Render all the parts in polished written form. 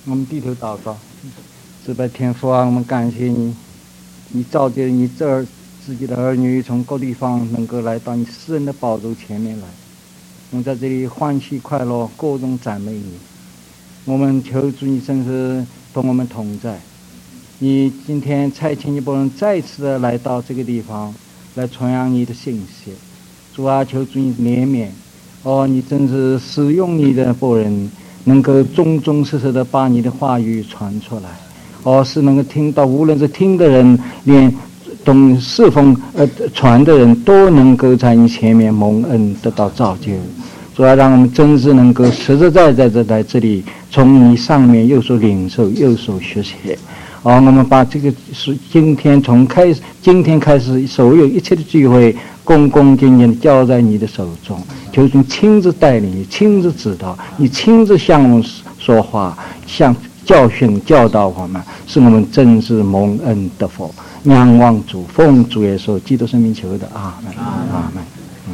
我们低头祷告。慈悲天父啊，我们感谢你，你召集你自己的儿女从各地方能够来到你私人的宝座前面来，我们在这里欢喜快乐，各种赞美你。我们求主你真是同我们同在，你今天差遣一拨人再次的来到这个地方来传扬你的信息。主啊，求主你怜悯，你真是使用你的拨人能够忠忠实实的把你的话语传出来，是能够听到，无论是听的人连懂侍奉传的人都能够在你前面蒙恩得到造就。主要让我们真是能够实实在在的在这里从你上面有所领受，有所学习。我们把这个是今天开始所有一切的聚会恭恭敬敬地交在你的手中，求你亲自带领，你亲自指导，你亲自向我们说话，向教训教导我们，使我们真是蒙恩得福。仰望主，奉主耶稣基督圣名求的，阿门，阿门。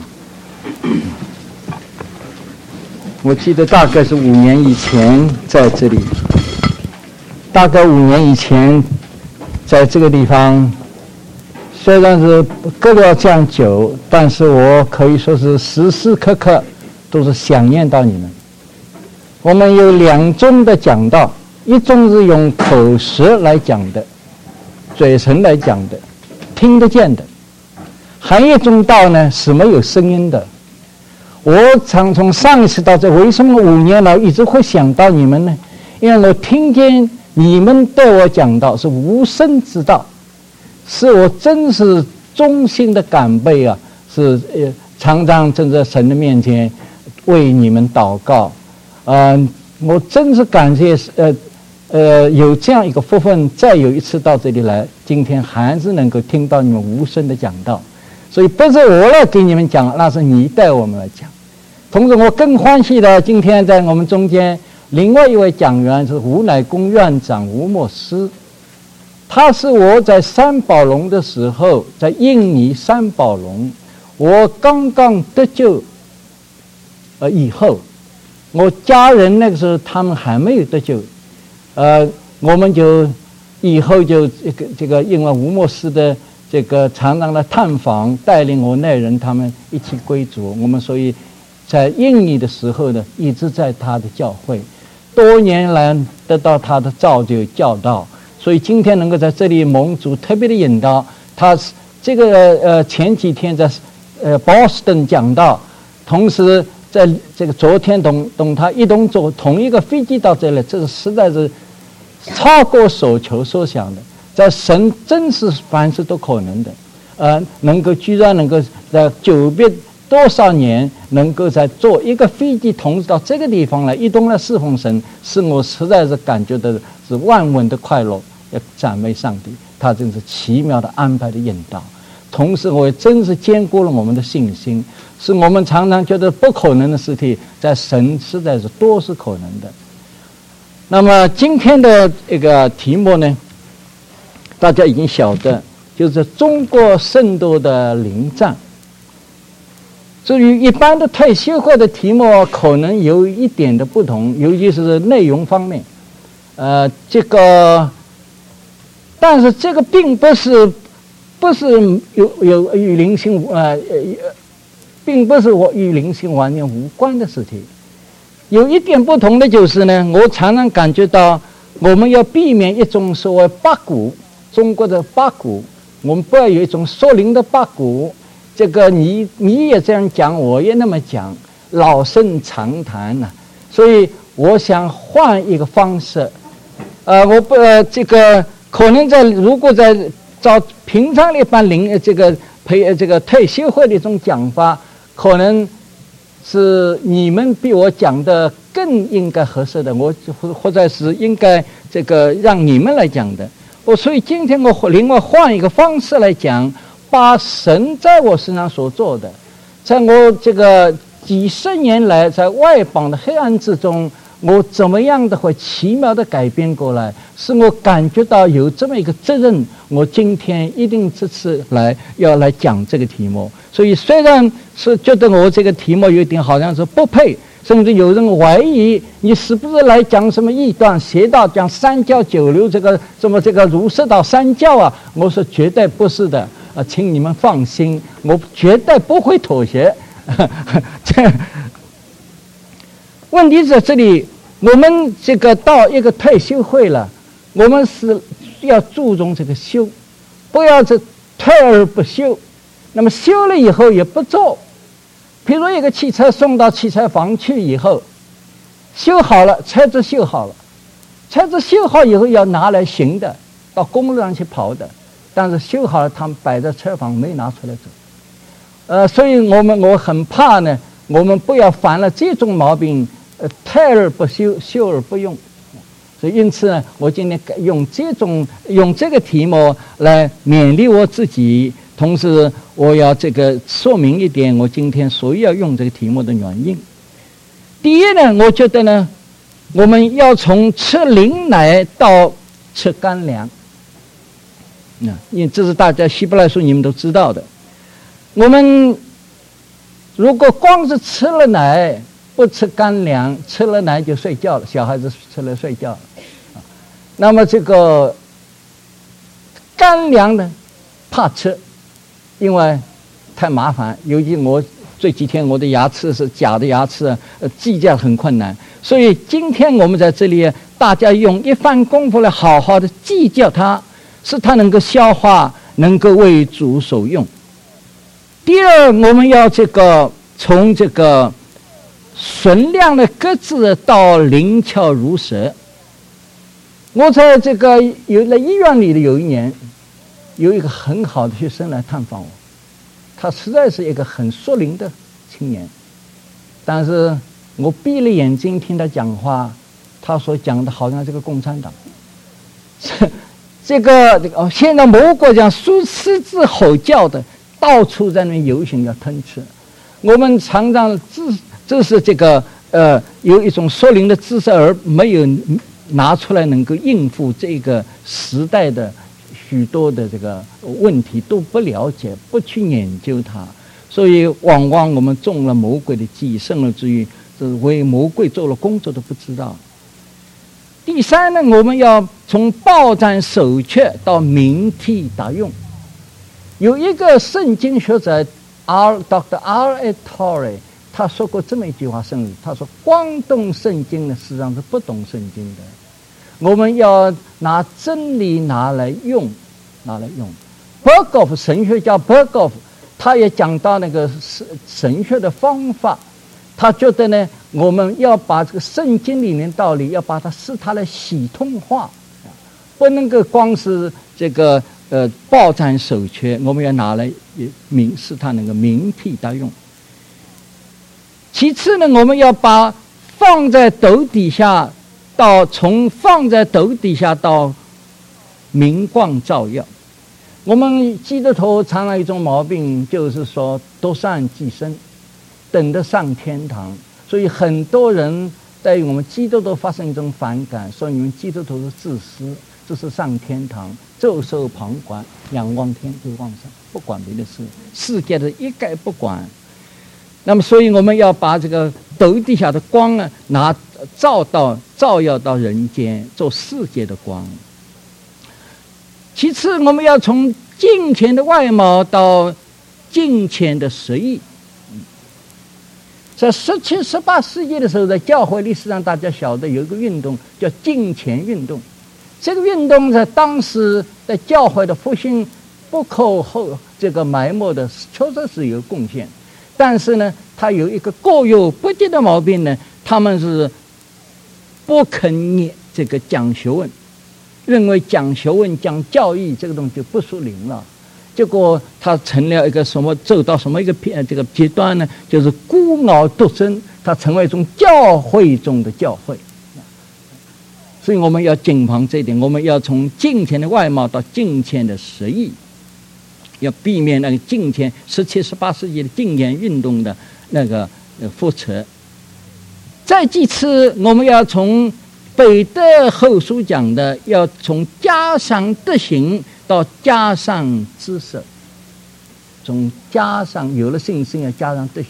我记得大概是5年以前在这里，大概5年以前在这个地方，虽然是隔了这样久，但是我可以说是时时刻刻都是想念到你们。我们有2种的讲道，一种是用口舌来讲的，嘴唇来讲的，听得见的；还有一种道呢是没有声音的。我常从上一次到这，为什么5年来一直会想到你们呢？因为我听见你们对我讲道是无声之道，是我真是衷心的感佩啊！是常常站在神的面前为你们祷告，我真是感谢有这样一个福分，再有一次到这里来，今天还是能够听到你们无声的讲道。所以不是我来给你们讲，那是你带我们来讲。同时我更欢喜的，今天在我们中间另外一位讲员是吴乃公院长吴牧师，他是我在三宝龙的时候，在印尼三宝龙，我刚刚得救以后，我家人那个时候他们还没有得救，我们就以后就这个因为吴牧师的这个常常的探访，带领我那人他们一起归主，我们所以在印尼的时候呢，一直在他的教会，多年来得到他的造就教导，所以今天能够在这里蒙主特别的引导。他这个前几天在Boston 讲道，同时在这个昨天同他一同坐同一个飞机到这里，这是实在是超过所求所想的。在神真是凡事都可能的，居然能够在900多少年能够在坐一个飞机同时到这个地方来一同来侍奉神，使我实在是感觉到是万分的快乐，要赞美上帝，他真是奇妙的安排的引导。同时我也真是坚固了我们的信心，是我们常常觉得不可能的事情，在神实在是多是可能的。那么今天的一个题目呢，大家已经晓得，就是中国圣徒的临战。至于一般的退休会的题目，可能有一点的不同，尤其是内容方面。但是这个并不是有与灵性并不是我与灵性完全无关的事情。有一点不同的就是呢，我常常感觉到我们要避免一种所谓八股，中国的八股，我们不要有一种缩灵的八股。这个你也这样讲，我也那么讲，老生常谈呐。所以我想换一个方式，这个可能如果在照平常一般这个退休会的一种讲法，可能是你们比我讲的更应该合适的，我或者是应该这个让你们来讲的。所以今天我另外换一个方式来讲，把神在我身上所做的，在我这个几十年来在外邦的黑暗之中，我怎么样的会奇妙的改变过来，使我感觉到有这么一个责任，我今天一定这次要来讲这个题目。所以虽然是觉得我这个题目有点好像是不配， 甚至有人怀疑你是不是来讲什么异端邪道，讲三教九流，这个什么这个儒释道三教啊？我说绝对不是的，请你们放心，我绝对不会妥协。这问题在这里，我们这个到一个退休会了，我们是要注重这个修，不要这退而不休。那么修了以后也不做。比如一个汽车送到汽车房去以后，修好了，车子修好了，车子修好以后要拿来行的，到公路上去跑的，但是修好了，他们摆在车房没拿出来走。所以我很怕呢，我们不要犯了这种毛病，退而不修，修而不用。所以因此呢，我今天用这个题目来勉励我自己。同时，我要这个说明一点，我今天所以要用这个题目的原因。第一呢，我觉得呢，我们要从吃灵奶到吃干粮。因为这是大家希伯来书你们都知道的。我们如果光是吃了奶不吃干粮，吃了奶就睡觉了，小孩子吃了睡觉了。那么这个干粮呢，怕吃。因为太麻烦，尤其我这几天我的牙齿是假的牙齿，计价很困难。所以今天我们在这里，大家用一番功夫来好好的计较它，使它能够消化，能够为主所用。第二，我们要这个从这个纯良的鸽子到灵巧如蛇。我在这个医院里的有一年。有一个很好的学生来探访我，他实在是一个很属灵的青年，但是我闭了眼睛听他讲话，他所讲的好像这个共产党，这个现在某国家狮子吼叫的，到处在那游行要吞吃。我们常常这是这个有一种属灵的知识，而没有拿出来能够应付这个时代的。许多的这个问题都不了解，不去研究它，所以往往我们中了魔鬼的计，生了之欲，是为魔鬼做了工作都不知道。第三呢，我们要从抱斩守阙到明替达用。有一个圣经学者 Dr. R.A. Torrey， 他说过这么一句话，他说光懂圣经呢，实际上是不懂圣经的。我们要拿真理拿来用。Berkhof 神学家 Berkhof 他也讲到那个神学的方法，他觉得呢，我们要把这个圣经里面道理要把它使它来系统化，不能够光是这个抱斩守阙，我们要拿来使它能够明替达用。其次呢，我们要把放在斗底下从放在斗底下到明光照耀。我们基督徒常有一种毛病，就是说独善其身，等着上天堂。所以很多人对于我们基督徒发生一种反感，说你们基督徒是自私，这是上天堂，袖手旁观，仰望天就望上，不管别的事，世界的一概不管。那么所以我们要把这个斗底下的光呢，照耀到人间，做世界的光。其次，我们要从敬虔的外貌到敬虔的实意。在17、18世纪的时候，在教会历史上，大家晓得有一个运动叫敬虔运动。这个运动在当时在教会的复兴不可埋没的，确实是有贡献。但是呢，它有一个各有不及的毛病呢，他们是不肯这个讲学问，认为讲学问、讲教义这个东西就不属灵了。结果他成了一个什么，走到什么一个这个阶段呢？就是孤傲独尊，它成为一种教会中的教会。所以我们要谨防这一点，我们要从敬虔的外貌到敬虔的实意，要避免那个敬虔17、18世纪的敬虔运动的那个覆辙。再其次，我们要从彼得后书讲的，要从加上德行到加上知识，从加上有了信心要加上德行，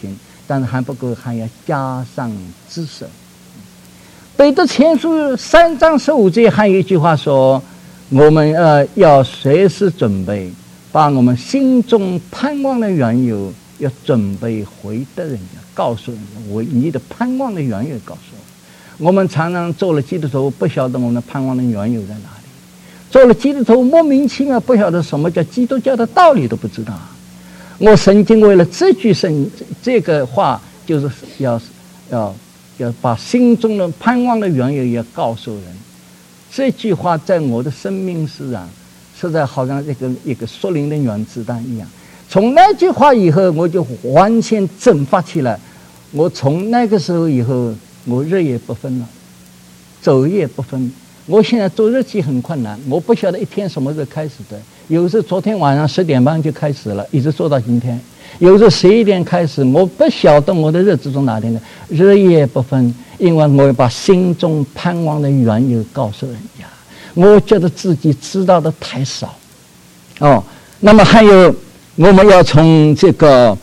但是还不够，还要加上知识。彼得前书3章15节还有一句话说，我们要随时准备，把我们心中盼望的缘由要准备回答人家，告诉人家你的盼望的缘由告诉我。我们常常做了基督徒，不晓得我们的盼望的缘由在哪里，做了基督徒莫名其妙不晓得什么叫基督教的道理都不知道。我曾经为了这个话，就是要把心中的盼望的缘由也告诉人。这句话在我的生命上实在好像一个属灵的原子弹一样。从那句话以后，我就完全蒸发起来。我从那个时候以后，我日夜不分了，昼夜不分。我现在做日记很困难，我不晓得一天什么时候开始的。有时昨天晚上10点半就开始了，一直做到今天。有时11点开始，我不晓得我的日子从哪天的，日夜不分，因为我要把心中盼望的缘由告诉人家。我觉得自己知道的太少。那么还有，我们要从这个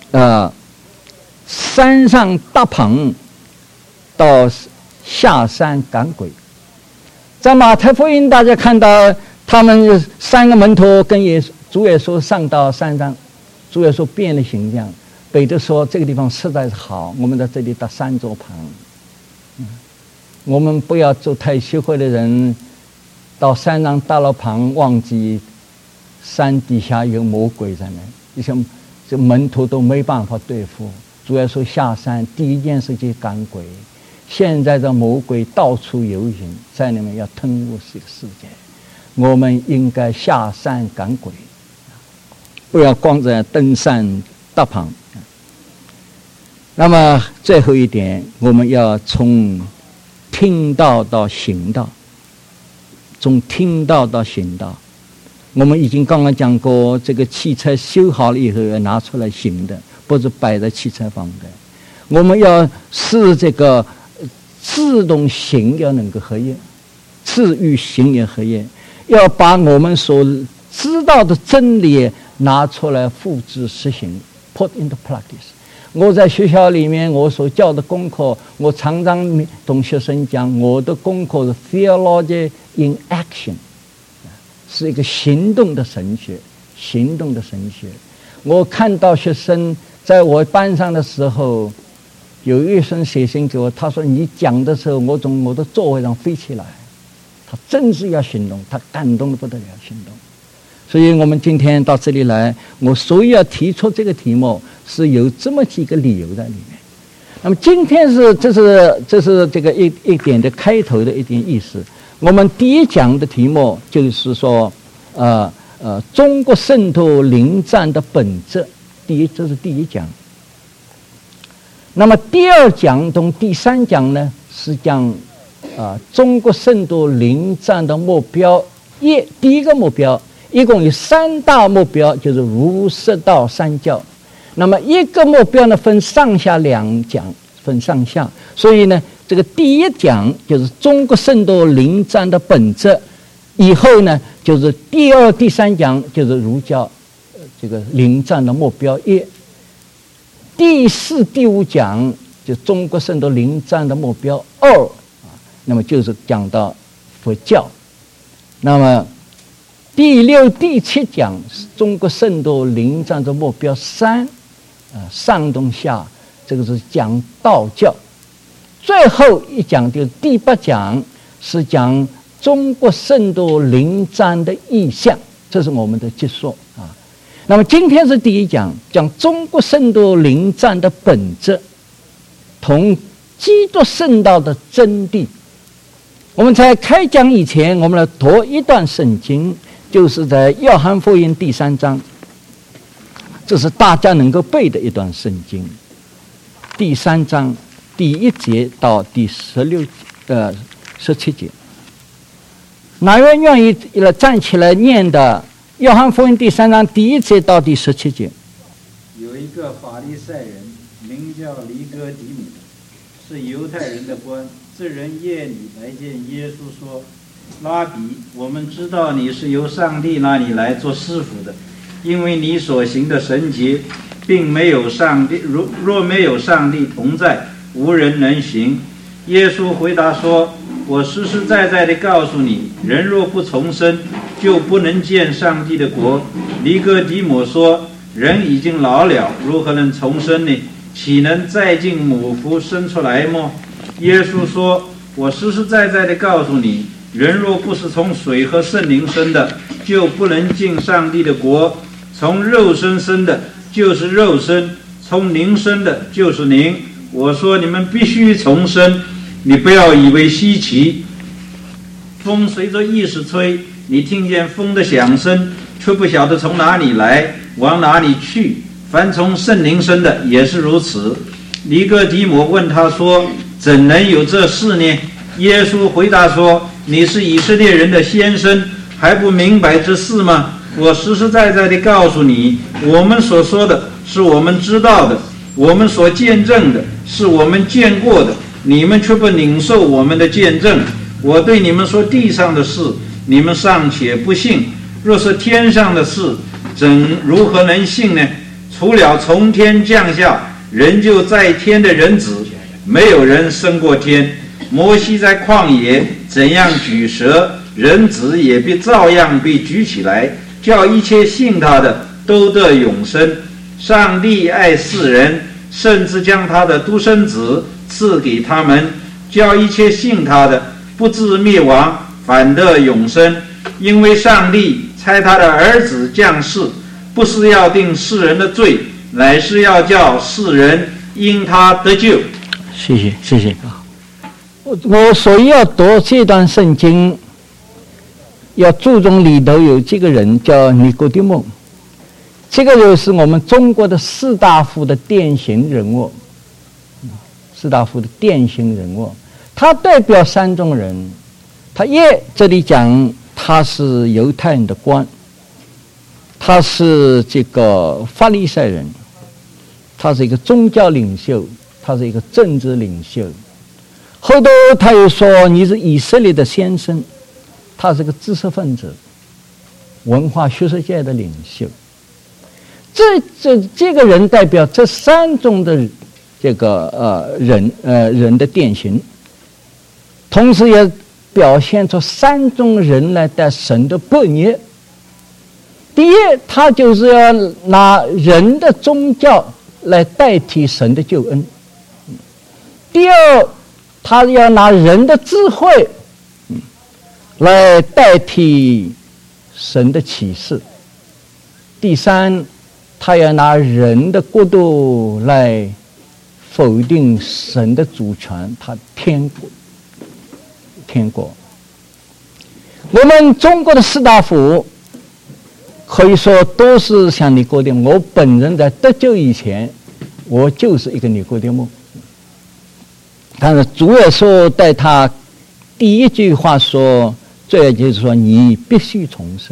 山上搭棚到下山赶鬼。在马太福音，大家看到他们3个门徒跟主耶稣上到山上，主耶稣变了形象。彼得说：“这个地方实在是好，我们在这里搭3座棚。”我们不要做太虚伪的人，到山上搭了棚，忘记山底下有魔鬼在那，一些这门徒都没办法对付。主耶稣下山第一件事就赶鬼。现在的魔鬼到处游行，在里面要吞入这个世界。我们应该下山赶鬼，不要光在登山搭棚。那么最后一点，我们要从听道到行道，从听道到行道。我们已经刚刚讲过，这个汽车修好了以后要拿出来行的，不是摆在汽车房的。我们要使这个自动行要能够合一，自与行也合一，要把我们所知道的真理拿出来付之实行 ，put into practice。我在学校里面，我所教的功课，我常常同学生讲，我的功课是 theology in action， 是一个行动的神学，行动的神学。我看到学生在我班上的时候，有一生写信给我，他说：“你讲的时候，我从我的座位上飞起来。”他真是要行动，他感动的不得了，行动。所以我们今天到这里来，我所以要提出这个题目，是有这么几个理由在里面。那么今天这是这个一点的开头的一点意思。我们第一讲的题目就是说，中国圣徒临战的本质。这是第一讲。那么第2讲同第3讲呢，是讲中国圣徒临战的目标。第一个目标一共有3大目标，就是儒释道3教。那么一个目标呢，分上下2讲，分上下。所以呢，这个第1讲就是中国圣徒临战的本质，以后呢，就是第2、第3讲就是儒教这个临战的目标1。第4、第5讲就中国圣徒临战的目标2，那么就是讲到佛教。那么第6、第7讲是中国圣徒临战的目标3，上中下，这个是讲道教。最后一讲就是第8讲，是讲中国圣徒临战的意向，这是我们的结束啊。那么今天是第1讲，讲中国圣徒临战的本质同基督圣道的真谛。我们在开讲以前，我们来读一段圣经，就是在约翰福音第3章，这是大家能够背的一段圣经。第3章第1节到第17节，哪位愿意站起来念的？约翰福音第3章第1节到第17节。 有一个法利赛人，名叫尼哥底母，是犹太人的官。这人夜里来见耶稣说：“拉比，我们知道你是由上帝那里来做师傅的，因为你所行的神迹， 并没有上帝，若没有上帝同在，无人能行。耶稣回答说：我实实在在地告诉你，人若不重生，就不能见上帝的国。尼哥底母说：人已经老了，如何能重生呢？岂能再进母腹生出来么？耶稣说：我实实在在地告诉你，人若不是从水和圣灵生的，就不能进上帝的国。从肉身生的就是肉身，从灵生的就是灵。我说你们必须重生，你不要以为稀奇。风随着意识吹，你听见风的响声，却不晓得从哪里来，往哪里去。凡从圣灵生的也是如此。尼哥底母问他说：怎能有这事呢？耶稣回答说：你是以色列人的先生，还不明白这事吗？我实实在在地告诉你，我们所说的是我们知道的，我们所见证的是我们见过的，你们却不领受我们的见证。我对你们说地上的事，你们尚且不信，若是天上的事，如何能信呢？除了从天降下人就在天的人子，没有人升过天。摩西在旷野怎样举蛇，人子也必照样被举起来，叫一切信他的都得永生。上帝爱世人，甚至将他的独生子赐给他们，叫一切信他的不至灭亡，反得永生。因为上帝差他的儿子降世，不是要定世人的罪，乃是要叫世人因他得救。 谢谢。我所以要读这段圣经，要注重里头有这个人叫尼哥底母，这个就是我们中国的士大夫的典型人物。他代表三种人。这里讲他是犹太人的官，他是这个法利赛人，他是一个宗教领袖，他是一个政治领袖。后头他又说你是以色列的先生，他是个知识分子，文化学术界的领袖。这个人代表这三种的这个人的典型，同时也表现出三种人来对神的不nghĩa。第一，他就是要拿人的宗教来代替神的救恩；第二，他要拿人的智慧来代替神的启示；第三，他要拿人的国度来否定神的主权，他天国。我们中国的士大夫可以说都是像尼哥底母。我本人在得救以前，我就是一个尼哥底母。但是主耶稣对他第一句话说，主要就是说你必须重生。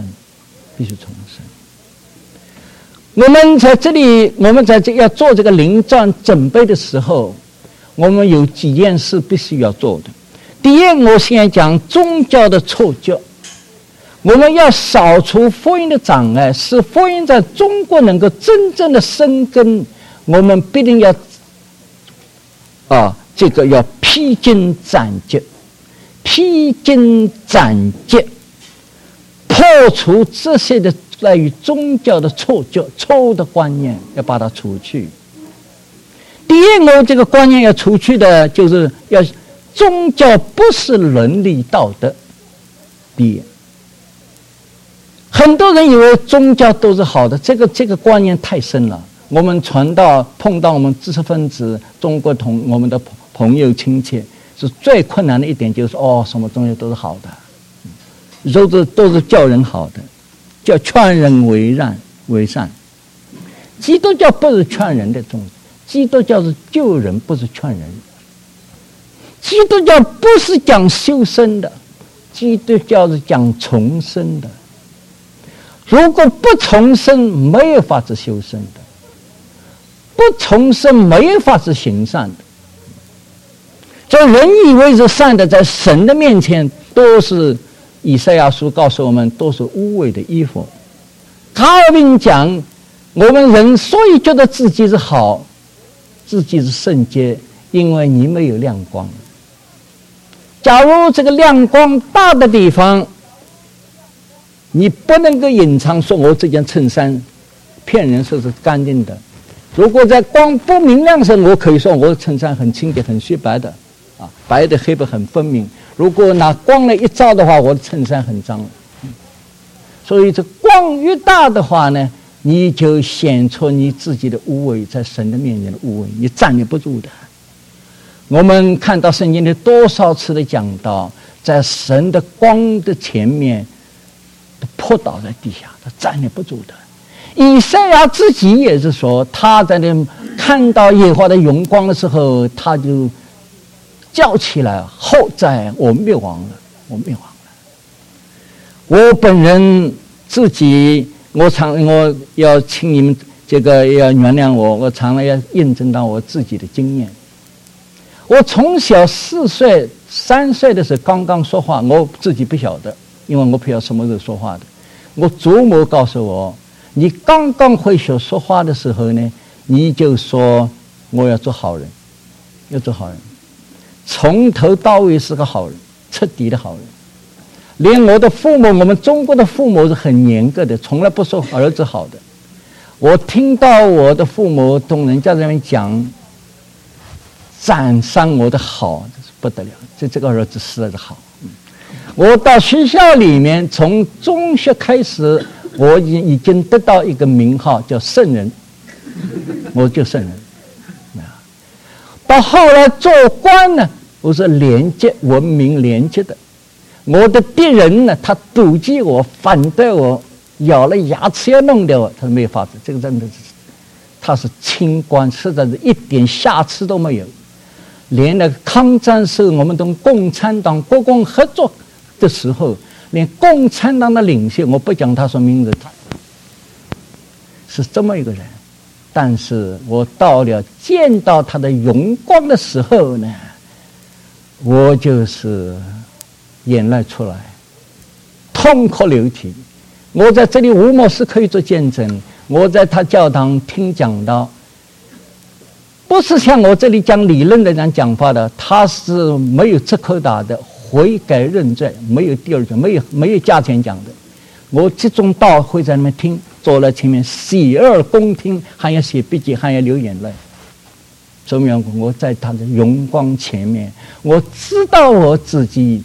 我们在这要做这个灵战准备的时候，我们有几件事必须要做的。第一，我先讲宗教的错觉，我们要扫除福音的障碍，使福音在中国能够真正的生根。我们必定要要披荆斩棘，破除这些的在于宗教的错觉、错误的观念，要把它除去。第一个这个观念要除去的，就是要宗教不是伦理道德。第一，很多人以为宗教都是好的，这个观念太深了。我们碰到我们知识分子、中国我们的朋友亲戚，是最困难的一点，就是什么东西都是好的，都是叫人好的，叫劝人为善。基督教不是劝人的宗教，基督教是救人，不是劝人。基督教不是讲修身的，基督教是讲重生的。如果不重生，没有法子修身的；不重生，没有法子行善的。这人以为是善的，在神的面前都是，以赛亚书告诉我们，都是污秽的衣服。卡尔宾讲， 我们人所以觉得自己是好，自己是圣洁，因为你没有亮光。假如这个亮光大的地方，你不能够隐藏说我这件衬衫骗人说是干净的。如果在光不明亮时，我可以说我的衬衫很清洁很雪白的，白的黑白很分明。如果拿光来一照的话，我的衬衫很脏。所以这光越大的话呢，你就显出你自己的污秽，在神的面前的污秽，你站立不住的。我们看到圣经里多少次的讲到，在神的光的前面扑倒在地下，他站立不住的。以赛亚自己也是说，他在那看到耶和华的荣光的时候，他就叫起来：后在，我灭亡了，我灭亡了。我本人自己，我要请你们这个要原谅我常常要印证到我自己的经验。我从小4岁、3岁的时候刚刚说话，我自己不晓得，因为我不晓得什么时候说话的。我祖母告诉我，你刚刚会学说话的时候呢，你就说我要做好人，要做好人，从头到尾是个好人，彻底的好人。连我的父母，我们中国的父母是很严格的，从来不说儿子好的。我听到我的父母同人家在那边讲赞赏我的好，这是不得了，这个儿子实在是好。我到学校里面，从中学开始，我已经得到一个名号叫圣人，我就圣人。到后来做官呢，我是廉洁文明廉洁的。我的敌人呢，他妒忌我，反对我，咬了牙齿要弄掉我，他没有法子。这个真的是，他是清官，实在是一点瑕疵都没有。连那个抗战时候，我们同共产党国共合作的时候，连共产党的领袖，我不讲他什么名字，他是这么一个人。但是我到了见到他的荣光的时候呢，我就是眼泪出来，痛哭流涕。我在这里吴牧师可以做见证，我在他教堂听讲道，不是像我这里讲理论的人讲法的，他是没有折扣打的，悔改认罪，没有第二句，没有价钱讲的。我这种道会在那边听，坐在前面洗耳恭听，还要写笔记，还要流眼泪。怎么样？我在他的荣光前面，我知道我自己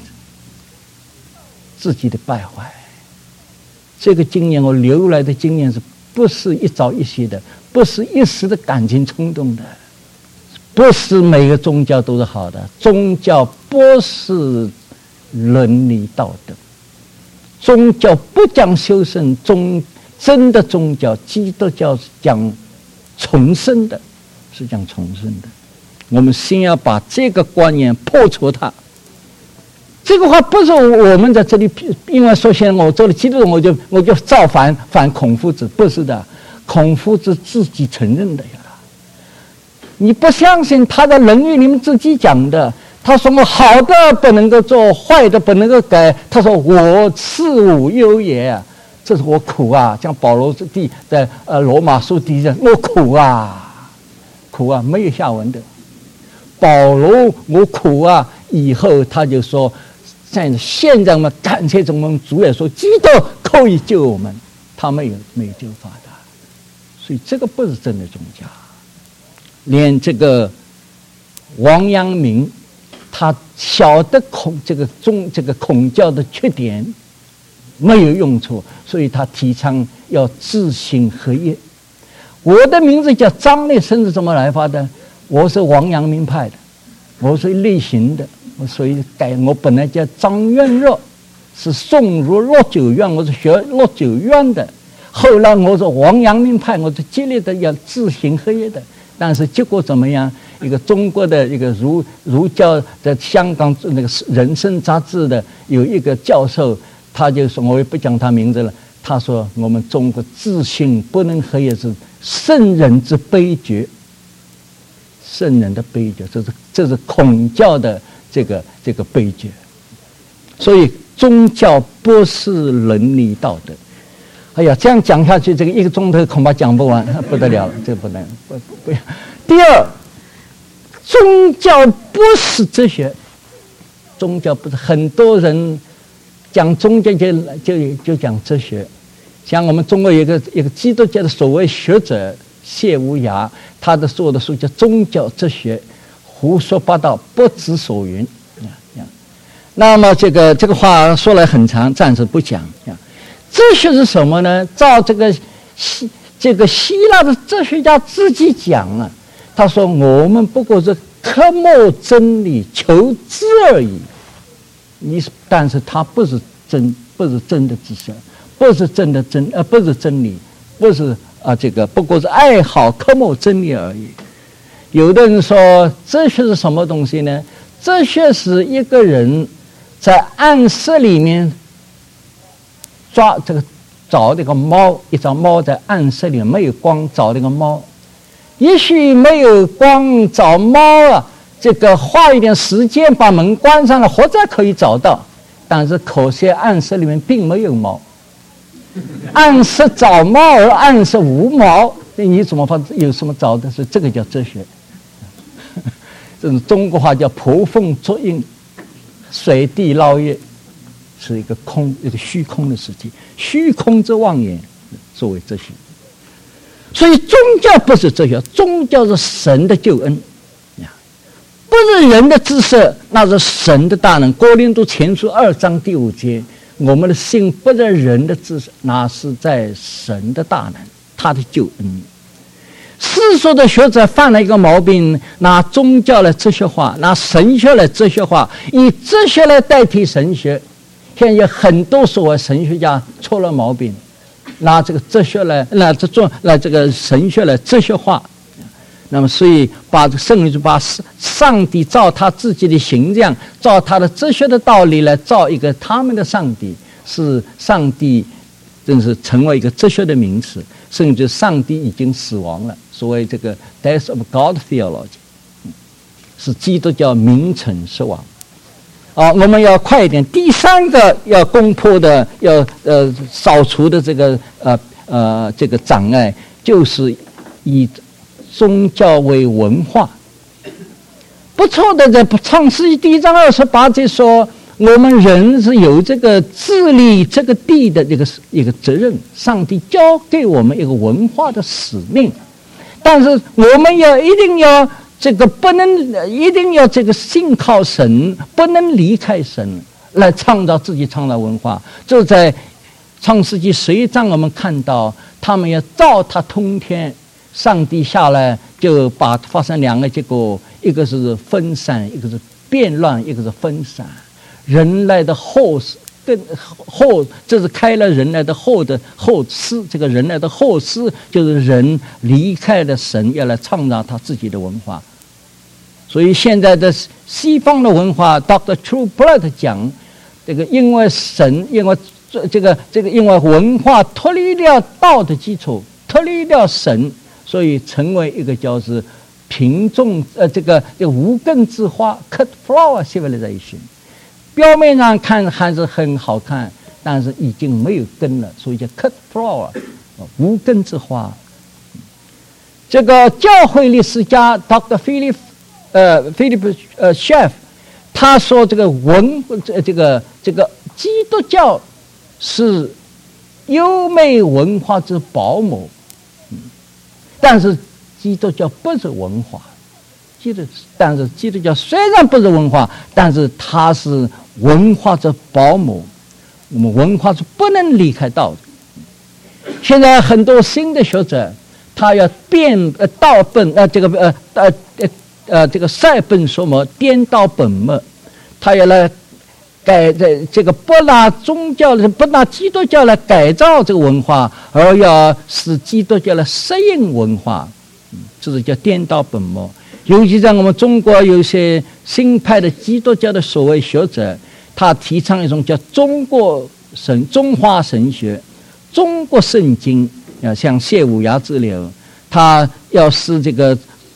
的败坏。这个经验，我留来的经验，是不是一朝一夕的，不是一时的感情冲动的，不是每个宗教都是好的。宗教不是伦理道德，宗教不讲修身，真的宗教，基督教是讲重生的，是讲重生的。我们先要把这个观念破除它。这个话不是我们在这里，因为首先我做了基督徒，我就造反孔夫子，不是的，孔夫子自己承认的呀。你不相信他在《论语》里面自己讲的，他说我好的不能够做，坏的不能够改。他说我次无忧也，这是我苦啊！像保罗在罗马书第1，我苦啊，苦啊，没有下文的。保罗我苦啊，以后他就说。现在我们感谢我们主也说，基督可以救我们，他没有救法的，所以这个不是真的宗教。连这个王阳明，他晓得这个孔教的缺点没有用处，所以他提倡要自性合一。我的名字叫张立生，是怎么来发的？我是王阳明派的，我是类型的。所以我本来叫张元若，是送入洛九院，我是学洛九院的。后来我是王阳明派，我是极力的要自行合一的。但是结果怎么样？一个中国的一个儒教在香港那个人生杂志的有一个教授，他就说，我也不讲他名字了。他说我们中国自性不能合一，是圣人之悲剧，圣人的悲剧，这是孔教的。这个悲剧，所以宗教不是伦理道德。 哎呀，这样讲下去，这个1个钟头恐怕讲不完，不得了了，这不能不要。第二，宗教不是哲学，宗教不是，很多人讲宗教就讲哲学。像我们中国有一个基督教的所谓学者谢无涯，他做的书叫《宗教哲学》，胡说八道，不知所云。那么这个话说来很长，暂时不讲。哲学是什么呢？照这个希腊的哲学家自己讲啊，他说我们不过是科目真理，求知而已。但是它不是真的知识，不是真的不是真理，不是不过是爱好科目真理而已。有的人说哲学是什么东西呢？哲学是一个人在暗室里面找这个猫，一只猫在暗室里没有光找这个猫，也许没有光找猫啊，花一点时间把门关上了，或者可以找到，但是可惜暗室里面并没有猫。暗室找猫而暗室无猫，你怎么有什么找的？所以这个叫哲学。这种中国话叫婆凤捉影，水地捞月，是一个虚空的世界，虚空之妄言，作为哲学。所以宗教不是哲学，宗教是神的救恩，不是人的知识，那是神的大能。哥林多前书2章第5节，我们的信不在人的知识，那是在神的大能，他的救恩。世俗的学者犯了一个毛病，拿宗教来哲学化，拿神学来哲学化，以哲学来代替神学。现在有很多所谓神学家出了毛病，拿这个哲学来这个神学来哲学化。那么所以把圣灵就把上帝照他自己的形象，照他的哲学的道理来造一个他们的上帝，是上帝真是成为一个哲学的名词，甚至上帝已经死亡了，所谓这个 death of God theology， 是基督教名存实亡。我们要快一点。第3个要攻破的，要扫除的这个障碍，就是以宗教为文化。不错的，在创世纪第1章28节说，我们人是有这个治理这个地的一个责任，上帝交给我们一个文化的使命，但是我们一定要一定要信靠神，不能离开神，来创造自己创造文化。就在创世纪11章我们看到，他们要照他通天，上帝下来就发生2个结果，一个是分散，一个是变乱，一个是分散。人类的这是开了人类的后事，这个人类的后事就是人离开了神，要来创造他自己的文化。所以现在的西方的文化 ，Dr. Trueblood 讲，因为文化脱离了道的基础，脱离了神，所以成为一个叫是贫重无根之花 （cut flower civilization）。表面上看还是很好看，但是已经没有根了，所以叫 cut flower， 无根之花。这个教会历史家 Dr. Philip Schaff， 他说这个基督教是优美文化之保姆，但是基督教不是文化。但是基督教虽然不是文化，但是它是文化之保姆。我们文化是不能离开道的。现在很多新的学者，他要倒奔塞本说么颠倒本末，他要来不拿基督教来改造这个文化，而要使基督教来适应文化，这是叫颠倒本末。尤其在我们中国，有些新派的基督教的所谓学者，他提倡一种叫中华神学、中国圣经，像谢武牙之流，他要使这个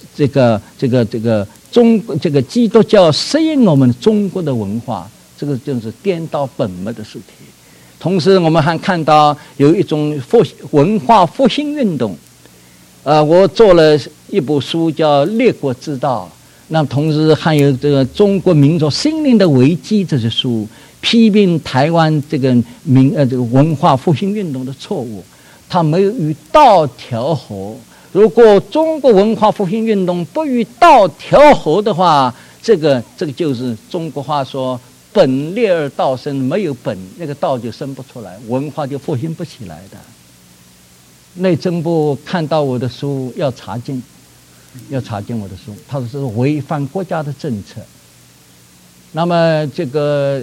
基督教适应我们中国的文化，这个就是颠倒本末的事情。 同时我们还看到有一种文化复兴运动。我做了一部书叫《列国之道》，那同时还有这个中国民族心灵的危机这些书，批评台湾这个这个文化复兴运动的错误，它没有与道调和。如果中国文化复兴运动不与道调和的话，这个就是中国话说本劣而道生，没有本，那个道就生不出来，文化就复兴不起来的。内政部看到我的书要查禁我的书，他说是违反国家的政策。那么这个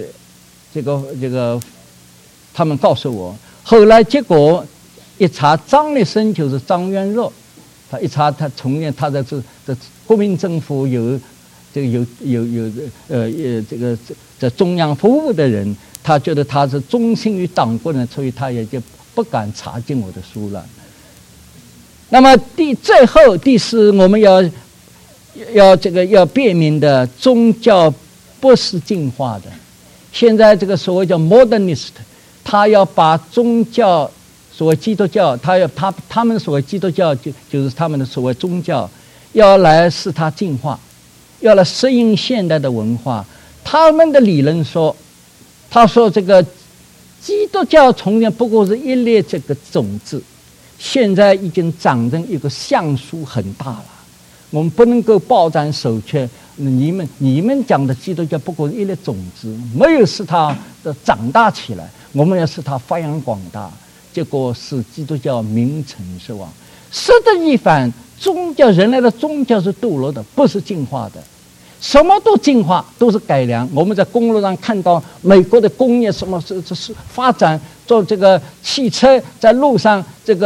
他们告诉我，后来结果一查，张立生就是张元若，他一查他承认他在这国民政府有这中央服务的人，他觉得他是忠心于党国人，所以他也就不敢查禁我的书了。那么最后第四，我们要辨明的，宗教不是进化的。现在这个所谓叫 modernist， 他要把宗教，所谓基督教，他们所谓基督教就是他们的所谓宗教，要来使它进化，要来适应现代的文化。他们的理论说，他说这个基督教从前不过是一粒这个种子。现在已经长成一个橡树很大了，我们不能够抱残守缺。你们讲的基督教不过是一粒种子，没有使它的长大起来，我们要使它发扬光大，结果使基督教名存实亡。适得其反，人类的宗教是堕落的，不是进化的。什么都进化，都是改良。我们在公路上看到美国的工业什么是发展，做这个汽车在路上，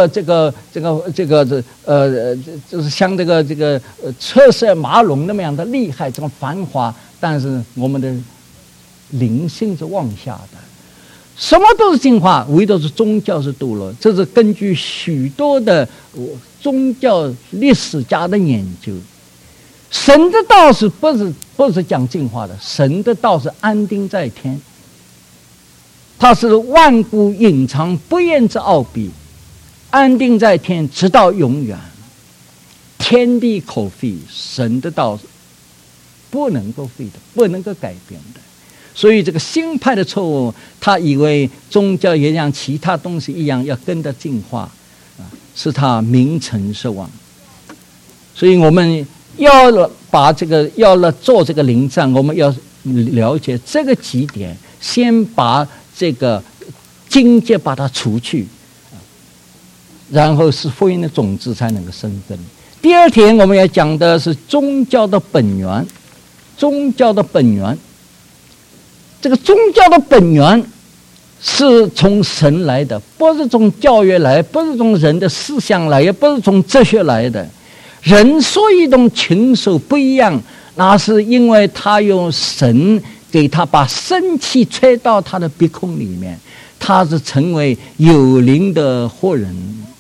就是像这个车水马龙那么样的厉害，这种繁华，但是我们的灵性是往下的。什么都是进化，唯独是宗教是堕落。这是根据许多的宗教历史家的研究。神的道是不是讲进化的？神的道是安定在天，它是万古隐藏不言之奥秘，安定在天，直到永远。天地可废，神的道不能够废的，不能够改变的。所以这个新派的错误，他以为宗教也像其他东西一样要跟着进化，使它名存实亡。所以我们要做这个灵战，我们要了解这个几点，先把这个境界把它除去，然后是福音的种子才能够生根。第二点，我们要讲的是宗教的本源。宗教的本源，这个宗教的本源是从神来的，不是从教育来，不是从人的思想来，也不是从哲学来的。人所以同禽兽不一样，那是因为他用神给他把生气吹到他的鼻孔里面，他是成为有灵的活人。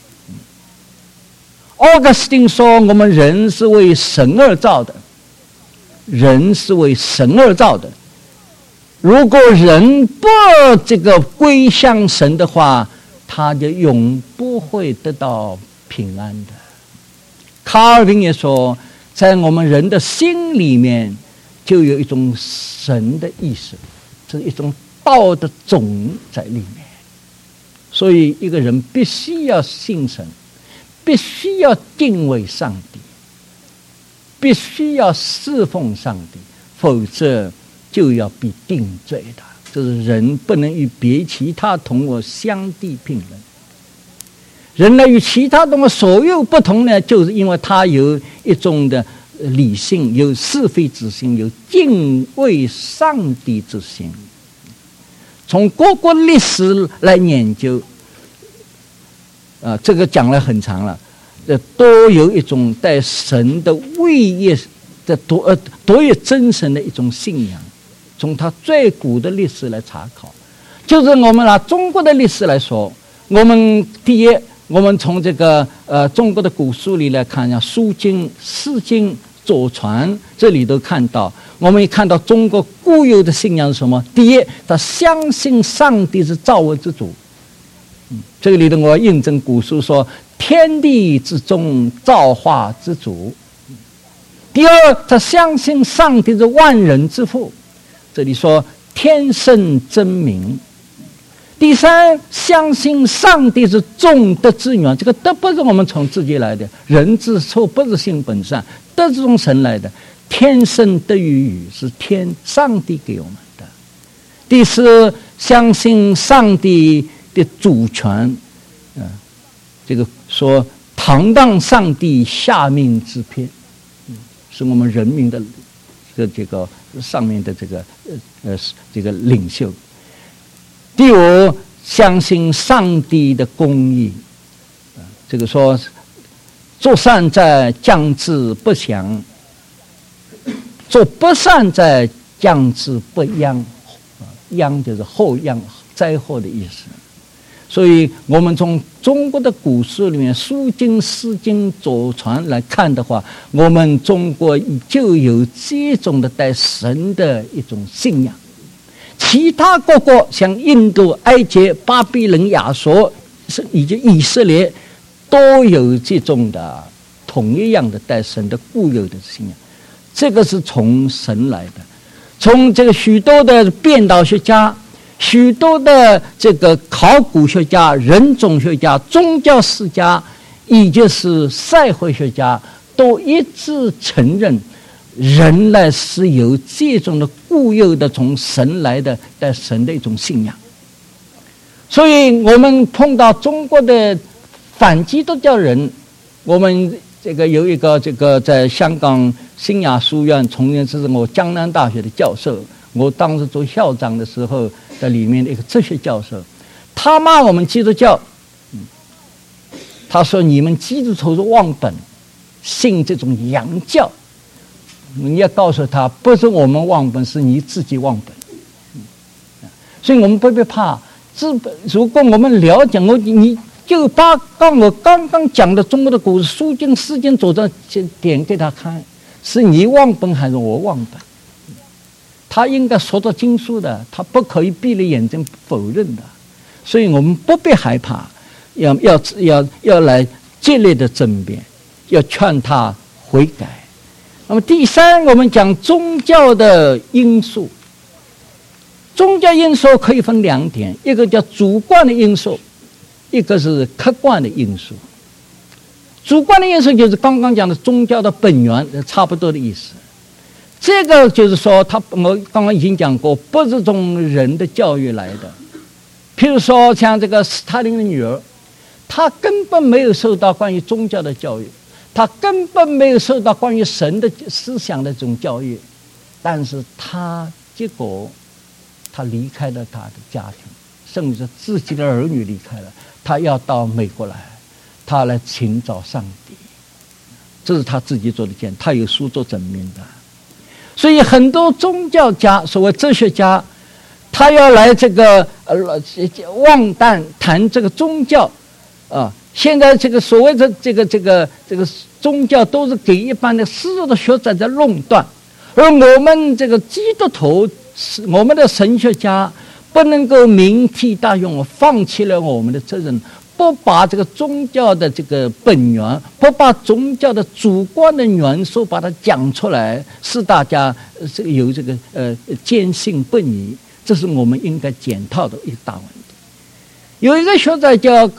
奥格斯丁说，我们人是为神而造的，人是为神而造的。如果人不归向神的话，他就永不会得到平安的。卡尔宾也说，在我们人的心里面就有一种神的意识，是一种道的种在里面。所以一个人必须要信神，必须要敬畏上帝，必须要侍奉上帝，否则就要被定罪的。这是人不能与别其他同我相地并论。人类与其他动物所有不同呢，就是因为它有一种的理性，有是非之心，有敬畏上帝之心。从各国历史来研究，这个讲了很长了，都有一种对神的位业的独一真神的一种信仰。从它最古的历史来查考，就是我们拿中国的历史来说，我们第一，我们从这个中国的古书里来看，像《书经》《诗经》《 左传这里都看到，我们也看到中国固有的信仰是什么？第一，他相信上帝是造物之主。这个里头我要印证古书说天地之中造化之主。第二，他相信上帝是万人之父，这里说天生真名。第三，相信上帝是众德之源，这个德不是我们从自己来的，人之初不是性本善，德是从神来的，天生德于宇，是上帝给我们的。第四，相信上帝的主权，这个说堂当上帝下命之篇，是我们人民的这个上面的这个领袖。第五，相信上帝的公义，这个说做善在将之不祥，做不善在将之不殃，殃就是后殃灾祸的意思。所以我们从中国的古书里面书经、诗经、左传来看的话，我们中国就有这种的带神的一种信仰。其他各国像印度、埃及、巴比伦、亚述以及以色列都有这种的同一样的带神的固有的信仰。这个是从神来的，从这个许多的变道学家、许多的这个考古学家、人种学家、宗教史家，以及是社会学家，都一致承认人类是有这种的固有的从神来的带神的一种信仰。所以我们碰到中国的反基督教人，我们这个有一个这个在香港新雅书院从前是我江南大学的教授，我当时做校长的时候在里面的一个哲学教授，他骂我们基督教，他说你们基督徒是忘本，信这种洋教。你要告诉他，不是我们忘本，是你自己忘本。所以我们不必怕。如果我们了解你就把我刚刚讲的中国的古书经、诗经、左传点给他看，是你忘本还是我忘本？他应该说到经书的，他不可以闭了眼睛否认的。所以我们不必害怕，要来激烈的争辩，要劝他悔改。那么第三，我们讲宗教的因素。宗教因素可以分两点，一个叫主观的因素，一个是客观的因素。主观的因素就是刚刚讲的宗教的本源，差不多的意思。这个就是说，我刚刚已经讲过，不是从人的教育来的。譬如说，像这个斯大林的女儿，她根本没有受到关于宗教的教育，他根本没有受到关于神的思想的这种教育，但是结果他离开了他的家庭，甚至自己的儿女离开了，他要到美国来，他来寻找上帝，这是他自己做的见，他有书做证明的。所以很多宗教家、所谓哲学家，他要来这个妄谈这个宗教啊。现在这个所谓的这个宗教都是给一般的世俗的学者在论断，而我们这个基督徒，我们的神学家不能够明替大用，放弃了我们的责任，不把这个宗教的这个本源，不把宗教的主观的元素把它讲出来，使大家有这个坚信不疑，这是我们应该检讨的一个大问题。有一个学者叫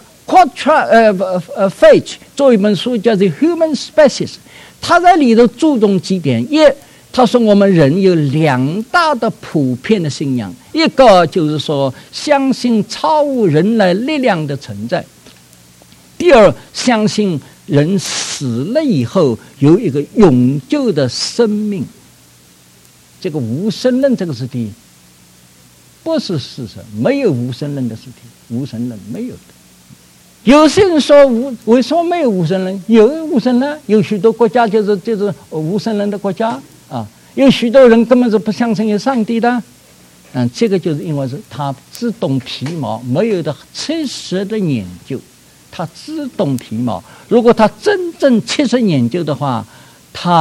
Fage 做一本书叫做《Human Species》，他在里头注重几点：一，他说我们人有两大的普遍的信仰，一个就是说相信超乎人类力量的存在；第二，相信人死了以后有一个永久的生命。这个无神论这个事体不是事实，没有无神论的事体，无神论没有的。有些人说为什么没有无神论？有无神论，有许多国家就是无神论的国家啊，有许多人根本是不相信有上帝的。这个就是因为是他只懂皮毛，没有的切实的研究，他只懂皮毛。如果他真正切实研究的话，他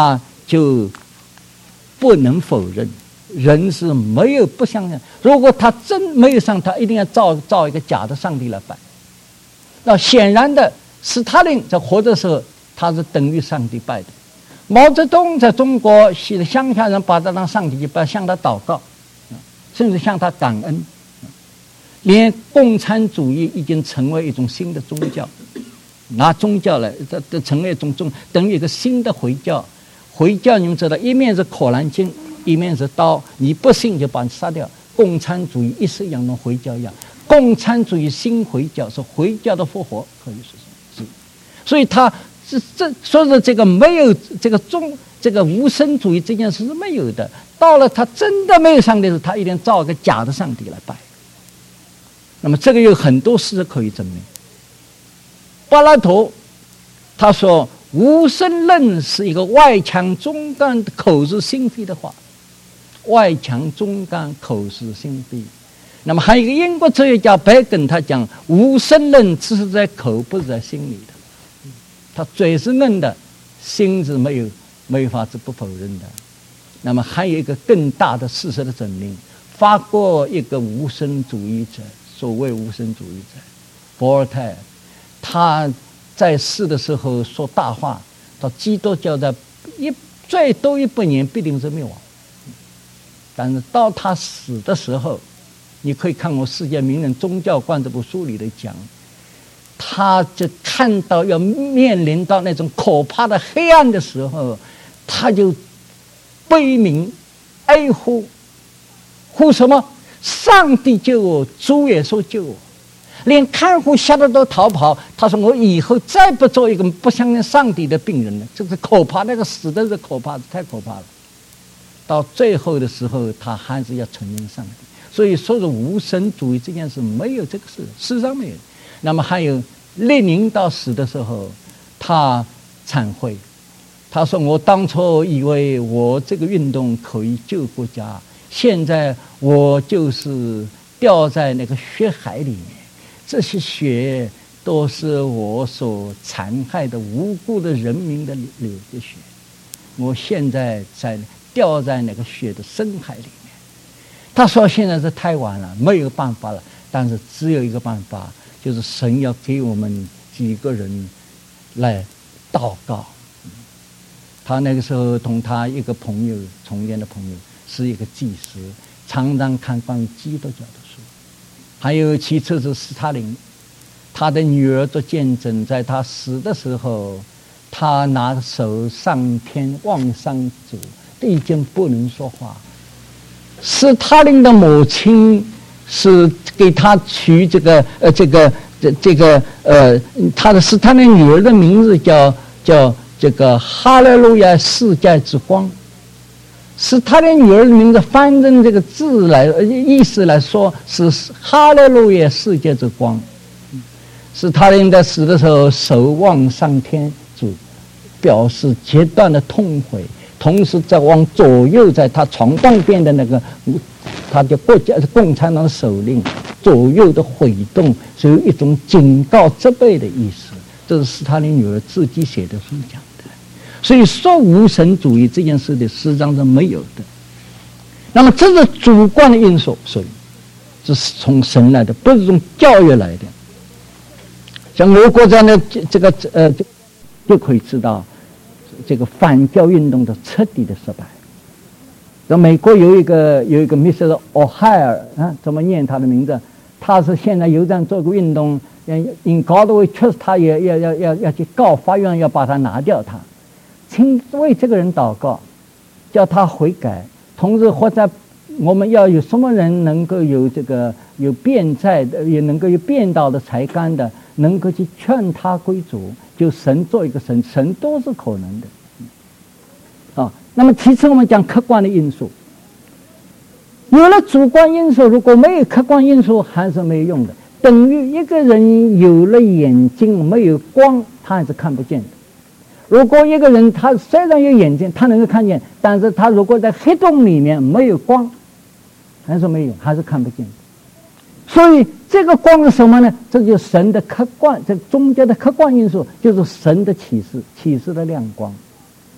就不能否认人是没有不相信。如果他真没有上帝，他一定要造一个假的上帝来拜。那显然的，斯大林在活的时候，他是等于上帝拜的。毛泽东在中国西的乡下人把他当上帝去拜，向他祷告，甚至向他感恩。连共产主义已经成为一种新的宗教，拿宗教来这成为一种等于一个新的回教。回教你们知道，一面是可兰经，一面是刀，你不信就把你杀掉。共产主义一式一样跟回教一样，共产主义新回教是回教的复活，可以说是。所以他说是这个没有这个无神主义这件事是没有的。到了他真的没有上帝的时候，他一定造一个假的上帝来拜。那么这个有很多事可以证明。柏拉图他说无神论是一个外强中干的口是心非的话，外强中干口是心非。那么还有一个英国哲学家白根，他讲无神论只是在口不是在心里的，他嘴是硬的，心是没法子不否认的。那么还有一个更大的事实的证明，法国一个无神主义者，所谓无神主义者博尔泰，他在世的时候说大话，到基督教在最多100年必定是灭亡。但是到他死的时候，你可以看我《世界名人宗教观》这部书里的讲，他就看到要面临到那种可怕的黑暗的时候，他就悲鸣哀呼什么？上帝救我，主耶稣救我。连看护吓得都逃跑。他说我以后再不做一个不相信上帝的病人了，这是可怕，那个死的是可怕的，太可怕了。到最后的时候，他还是要承认上帝。所以说是无神主义这件事没有这个事，事实上没有。那么还有列宁到死的时候，他忏悔，他说我当初以为我这个运动可以救国家，现在我就是掉在那个血海里面，这些血都是我所残害的无辜的人民的流的血，我现在掉在那个血的深海里面。他说现在是太晚了，没有办法了，但是只有一个办法，就是神要给我们几个人来祷告。他那个时候同他一个朋友，从前的朋友，是一个祭司，常常看关于基督教的书。还有其次是斯大林，他的女儿做见证，在他死的时候，他拿手上天望上主，已经不能说话。斯大林的母亲是给他取他的斯大林女儿的名字叫这个哈利路亚世界之光。斯大林女儿的名字翻成这个字来意思来说是哈利路亚世界之光。斯大林在死的时候手望上天主，表示极端的痛悔，同时在往左右，在他床旁边的那个他的国家共产党首领左右的挥动，是有一种警告责备的意思。这是斯大林女儿自己写的书讲的。所以说无神主义这件事的实际上是没有的。那么这是主观的因素，所以这是从神来的，不是从教育来的。像俄国这样的就可以知道这个反教运动的彻底的失败。那美国有一个 Mr. O'Hare 啊，怎么念他的名字？他是现在有这样做个运动，因搞得为确实他也要去告法院，要把他拿掉他。请为这个人祷告，叫他悔改。同时，或者我们要有什么人能够有辩才的，也能够有辩道的才干的，能够去劝他归主，就神做一个神都是可能的。那么其次我们讲客观的因素，有了主观因素，如果没有客观因素还是没有用的。等于一个人有了眼睛没有光，他还是看不见的。如果一个人他虽然有眼睛，他能够看见，但是他如果在黑洞里面没有光，还是没有，还是看不见的。所以这个光是什么呢？这就是神的客观，这中间的客观因素就是神的启示的亮光。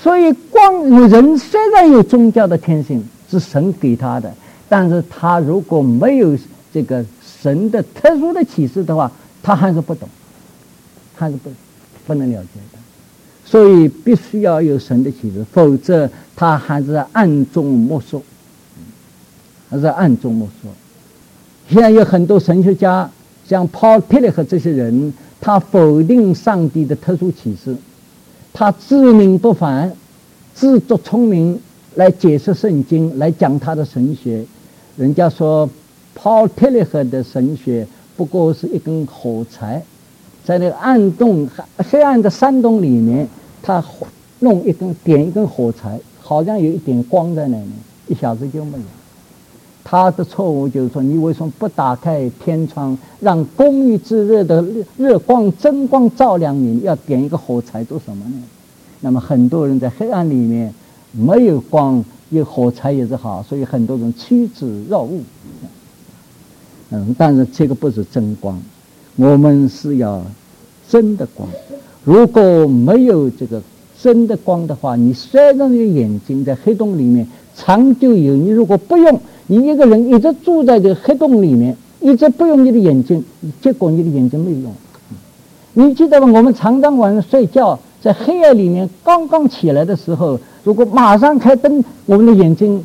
所以人虽然有宗教的天性，是神给他的，但是他如果没有这个神的特殊的启示的话，他还是不懂，还是不能了解的。所以必须要有神的启示，否则他还是暗中摸索，还是暗中摸索。现在有很多神学家，像 Paul Tillich 这些人，他否定上帝的特殊启示，他自命不凡，自作聪明来解释圣经，来讲他的神学。人家说 Paul Tillich 的神学不过是一根火柴，在那个黑暗的山洞里面，他点一根火柴，好像有一点光在那里，一下子就没有。他的错误就是说，你为什么不打开天窗，让公义之日的日光真光照亮你？要点一个火柴做什么呢？那么很多人在黑暗里面没有光，有火柴也是好，所以很多人趋之若鹜。但是这个不是真光，我们是要真的光。如果没有这个真的光的话，你虽然有眼睛在黑洞里面长久有，你如果不用，你一个人一直住在这个黑洞里面，一直不用你的眼睛，结果你的眼睛没有用。你记得吗？我们常常晚上睡觉，在黑暗里面刚刚起来的时候，如果马上开灯，我们的眼睛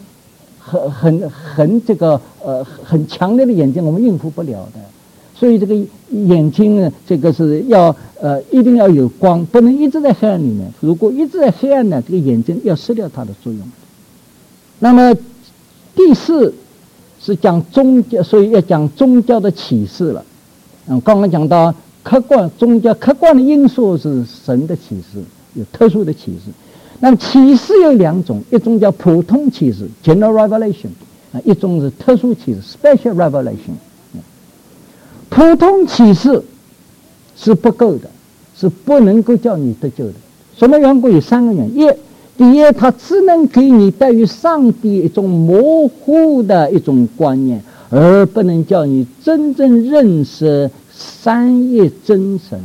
很强烈的眼睛，我们应付不了的。所以这个眼睛呢，这个是要一定要有光，不能一直在黑暗里面。如果一直在黑暗呢，这个眼睛要失掉它的作用。那么第四是讲宗教，所以要讲宗教的启示了。刚刚讲到宗教客观的因素是神的启示，有特殊的启示。那么启示有两种，一种叫普通启示 （general revelation）， 一种是特殊启示 （special revelation）。普通启示是不够的，是不能够叫你得救的。什么缘故？有三个原因。第一，它只能给你对于上帝一种模糊的一种观念，而不能叫你真正认识三一真神。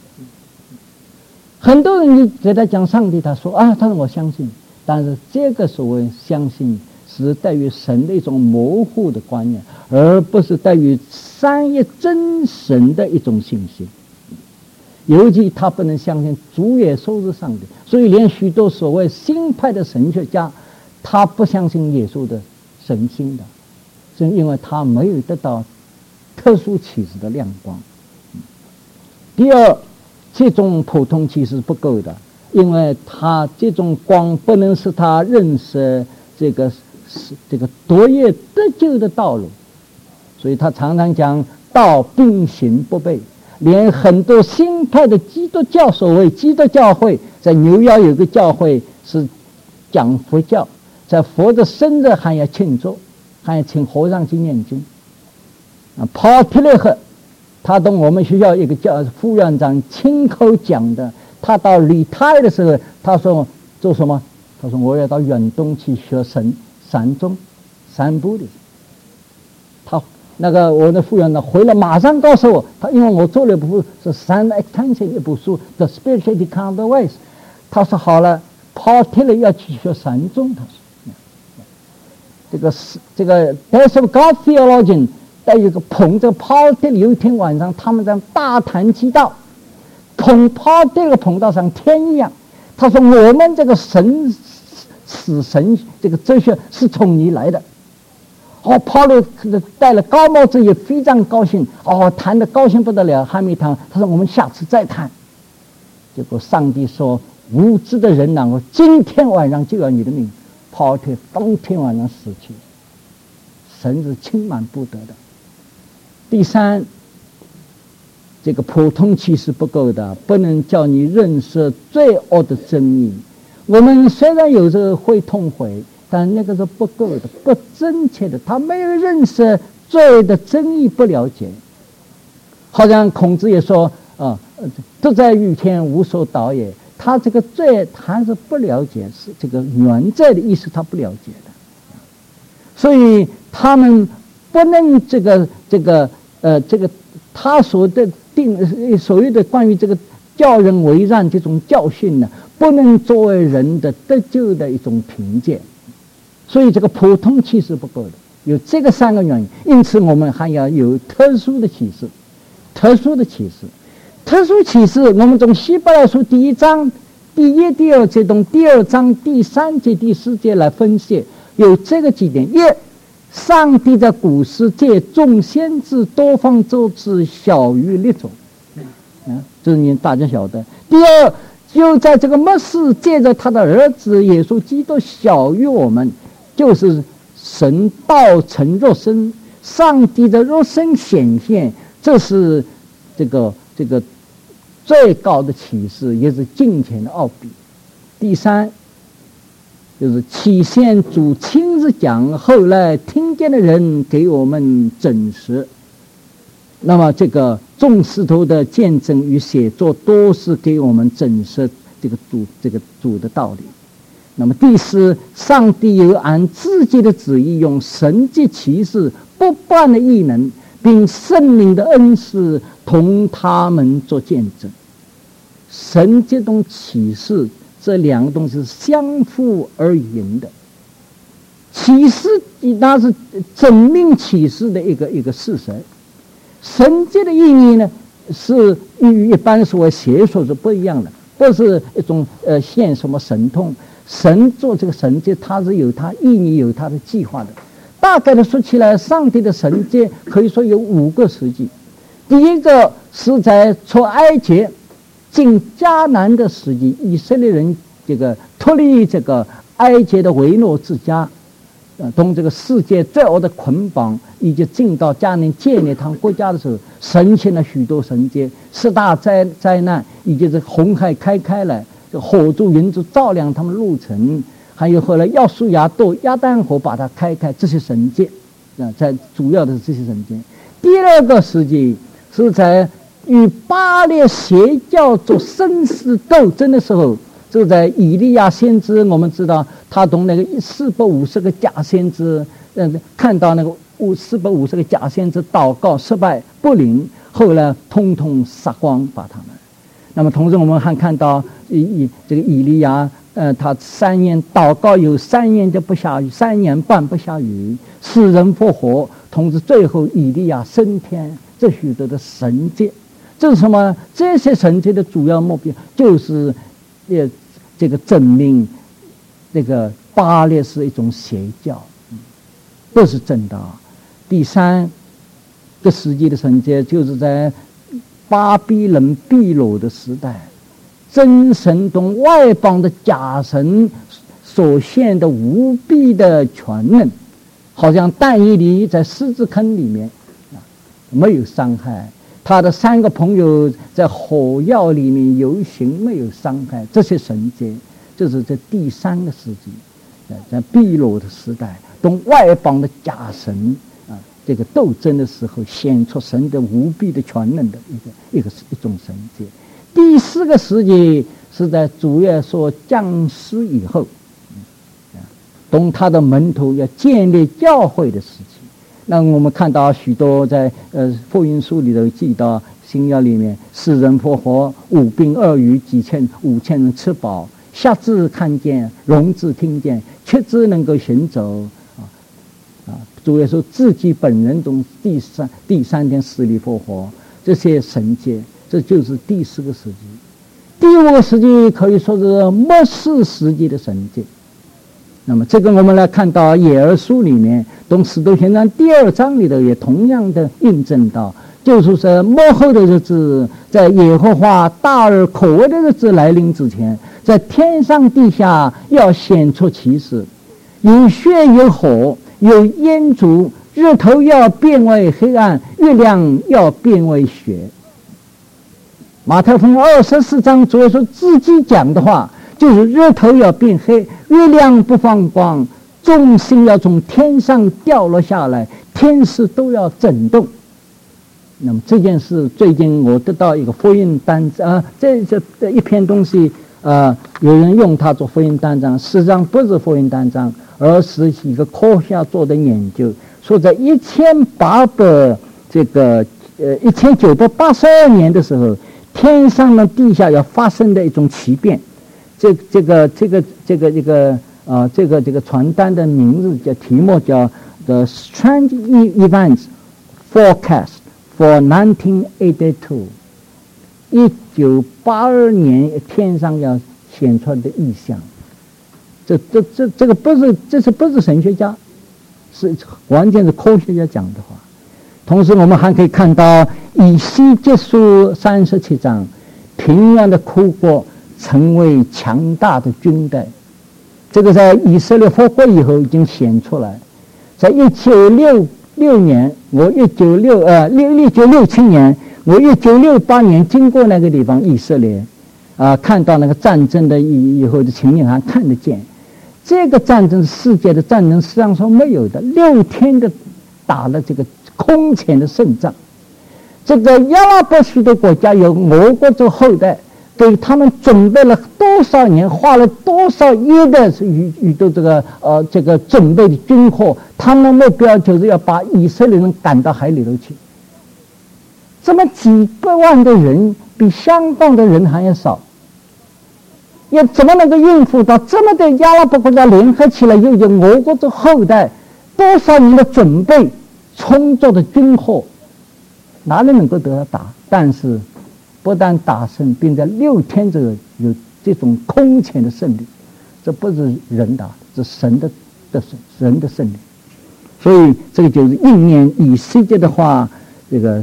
很多人你给他讲上帝，他说我相信，但是这个所谓相信是对于神的一种模糊的观念，而不是对于三一真神的一种信心。尤其他不能相信主耶稣是上帝，所以连许多所谓新派的神学家，他不相信耶稣的神性的，是因为他没有得到特殊启示的亮光。第二，这种普通启示不够的，因为他这种光不能使他认识这个夺业得救的道路，所以他常常讲道并行不悖。连很多新派的基督教，所谓基督教会，在纽约有个教会是讲佛教，在佛的生日还要庆祝，还要请和尚去念经。Paul Tillich 他到我们学校一个副院长亲口讲的，他到retire的时候，他说做什么？他说我要到远东去学散步的。我的副院长回来马上告诉我，因为我做了一部是3 extension 一部书 The Spirituality Counter Ways， 他说好了 Paul Tillich 要去学禅宗，他说这个 There's of God Theologian 带一个捧着 Paul Tillich， 有一天晚上他们在大谈基道，捧 Paul Tillich 捧到像天一样。他说我们这个死神这个哲学是从你来的。Paul 戴了高帽子也非常高兴，谈得高兴不得了，还没谈，他说我们下次再谈。结果上帝说无知的人我今天晚上就要你的命。Paul 当天晚上死去，神是轻慢不得的。第三，这个普通启示不够的，不能叫你认识罪恶的真义。我们虽然有这个会痛悔，但那个是不够的，不真切的，他没有认识罪的真义，不了解。好像孔子也说德在于天，无所导也。他这个罪还是不了解，是这个原罪的意思他不了解的，所以他们不能他所谓的关于这个叫人为善这种教训呢，不能作为人的得救的一种凭借。所以这个普通启示不够的，有这个3个原因。因此我们还要有特殊的启示。特殊启示，我们从希伯来书第1章第1、第2节从第2章第3节、第4节来分析，有这个几点：一，上帝在古世界众先知多方周知，晓谕列祖，这是你大家晓得。第二，就在这个末世借着他的儿子耶稣基督晓谕我们，就是神道成肉身，上帝的肉身显现，这是这个最高的启示，也是敬虔的奥秘。第三，就是起先主亲自讲，后来听见的人给我们证实。那么这个众使徒的见证与写作都是给我们证实这个主的道理。那么第四，上帝有按自己的旨意用神迹奇事不断的异能，并圣灵的恩赐同他们做见证。神这种启示，这2个东西是相互而言的。启示那是证明启示的一个事实。神迹的意义呢，是与一般所谓邪说是不一样的，不是一种现什么神通。神做这个神迹，它是有它意义、有它的计划的。大概的说起来，上帝的神迹可以说有5个时期。第一个是在出埃及进迦南的时期，以色列人这个脱离这个埃及的为奴之家，从这个世界罪恶的捆绑，以及进到迦南建立他们国家的时候，神行了许多神迹，10大灾难，以及这红海开来，火柱云柱照亮他们路程，还有后来要素亚斗亚旦河把它开，这些神迹在主要的是这些神迹。第2个时期是在与巴列邪教做生死斗争的时候，就在以利亚先知，我们知道他同那个450个假先知，看到那个450个假先知祷告失败不灵，后来通通杀光把他们。那么同时我们还看到这个以利亚，他3年祷告有3年就不下雨，3年半不下雨，死人复活，同时最后以利亚升天，这许多的神迹。这是什么？这些神迹的主要目标就是这个证明这个巴列是一种邪教，不是真的。第3个世纪的神迹就是在巴比伦秘鲁的时代，真神同外邦的假神所现的无比的权能，好像但以理在狮子坑里面没有伤害，他的3个朋友在火药里面游行没有伤害，这些神迹就是在第3个世纪，在秘鲁的时代同外邦的假神这个斗争的时候显出神的无比的权能的一种神迹。第4个世纪是在主耶稣降世以后，当他的门徒要建立教会的时期。那我们看到许多在福音书里头记到，新约里面死人复活，5饼2鱼5,000人吃饱，瞎子看见，聋子听见，瘸子能够行走主耶稣自己本人从第三天死里复活，这些神迹，这就是第4个世纪。第5个世纪可以说是末世时期的神迹。那么这个我们来看到耶尔书里面，从使徒行传第2章里头也同样的印证到，就是说末后的日子，在耶和华大而可畏的日子来临之前，在天上地下要显出奇事，有血有火有烟烛，日头要变为黑暗，月亮要变为血。马太福音24章主耶稣自己讲的话，就是日头要变黑，月亮不放光，众星要从天上掉落下来，天使都要震动。那么这件事，最近我得到一个福音单张这一篇东西有人用它做福音单张，实际上不是福音单张，而是一个科学家做的研究，说在1982年的时候， 天上的地下要发生的一种奇变。这个传单的名字题目叫 The Strange Events Forecast for 1982。1982年天上要显出来的异象。这个不是神学家，是完全是科学家讲的话。同时我们还可以看到以西结书37章，平原的苦国成为强大的军队。这个在以色列复国以后已经显出来。在1967年，我1968年经过那个地方以色列，看到那个战争的以后的情形还看得见。这个战争世界的战争实际上是没有的，6天的打了这个空前的胜仗。这个阿拉伯许多国家有俄国族后代，给他们准备了多少年，花了多少亿的这个准备的军火，他们的目标就是要把以色列人赶到海里头去。这么几个万的人，比香港的人还要少，要怎么能够应付到这么的阿拉伯国家联合起来，又有俄国的后代，多少年的准备充足的军火，哪里能够得到打？但是不但打胜，并在6天这个有这种空前的胜利，这不是人打，是神的胜利。所以这个就是应验以西结的话，这个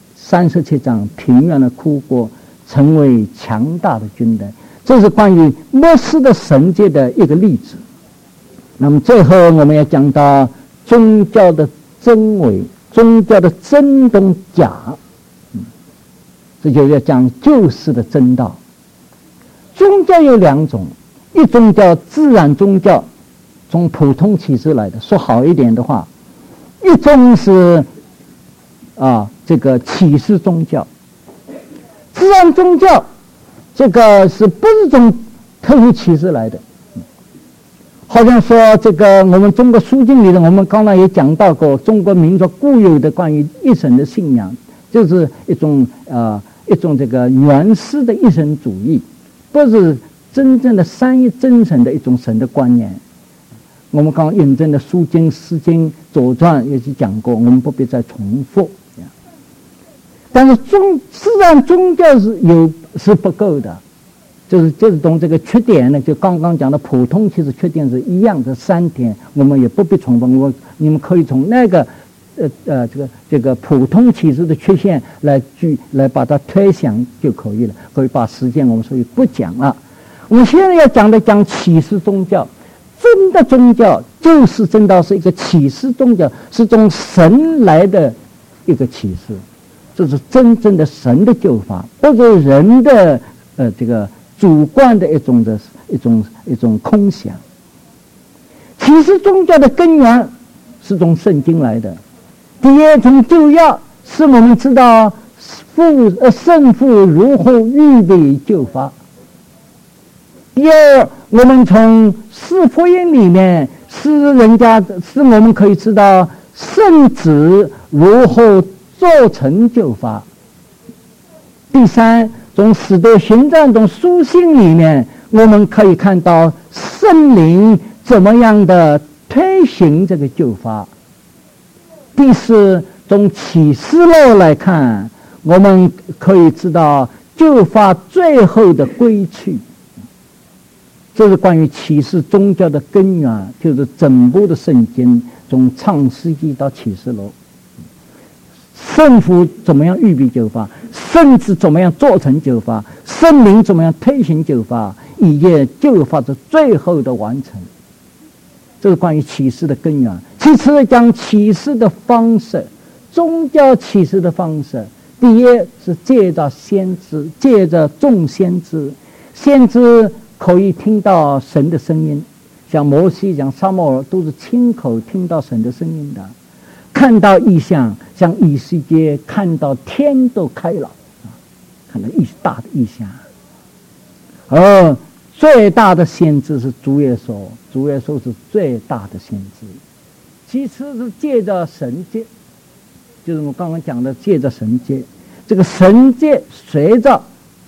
37章，平原的苦国成为强大的军队。这是关于末世的神界的一个例子。那么最后我们要讲到宗教的真伪，宗教的真跟假。这就要讲救世的真道。宗教有2种，一种叫自然宗教，从普通启示来的，说好一点的话；一种是这个启示宗教。自然宗教这个是不是从特殊启示来的？好像说这个我们中国书经里的，我们刚才也讲到过，中国民族固有的关于一神的信仰，就是一种这个原始的一神主义，不是真正的三一真神的一种神的观念。我们刚刚引证的书经、诗经、左传也是讲过，我们不必再重复。但是自然宗教是不够的，就是从这个缺点呢，就刚刚讲的普通其实缺点是一样的3点，我们也不必重复。你们可以从那个这个普通启示的缺陷来把它推想就可以了，可以把时间我们所以不讲了。我们现在要讲启示宗教。真的宗教就是真道，是一个启示宗教，是从神来的一个启示，这是真正的神的救法，不是人的这个主观的一种空想。启示宗教的根源是从圣经来的。第一，从旧约使我们知道圣父如何预备救法。第二，我们从四福音里面使我们可以知道圣子如何做成救法。第三，从使徒行传中书信里面我们可以看到圣灵怎么样的推行这个救法。第四，从启示录来看，我们可以知道救法最后的归去。这是关于启示宗教的根源，就是整部的圣经，从创世纪到启示录，圣父怎么样预备救法，圣子怎么样做成救法，圣灵怎么样推行救法，以及救法的最后的完成。这是关于启示的根源。其次讲启示的方式，宗教启示的方式。第一是借着先知，借着众先知，先知可以听到神的声音，像摩西、像撒母耳都是亲口听到神的声音的，看到异象，像以西结看到天都开了，看到大的异象。而最大的先知是主耶稣，主耶稣是最大的先知。其次是借着神界，就是我刚刚讲的借着神界，这个神界随着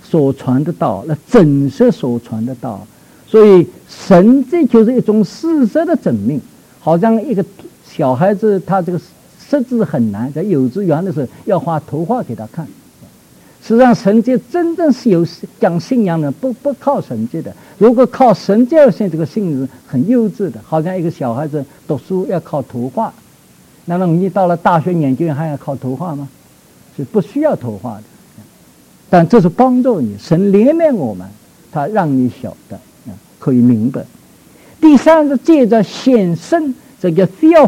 所传的道，那真实所传的道。所以神这就是一种事实的证明，好像一个小孩子他这个识字很难，在幼稚园的时候要画图画给他看。实际上神迹真正是有讲信仰的，不靠神迹的。如果靠神迹而信，这个信是很幼稚的，好像一个小孩子读书要靠图画。那么你到了大学研究还要靠图画吗？是不需要图画的。但这是帮助你，神怜悯我们，他让你晓得，可以明白。第三是借着显身，这叫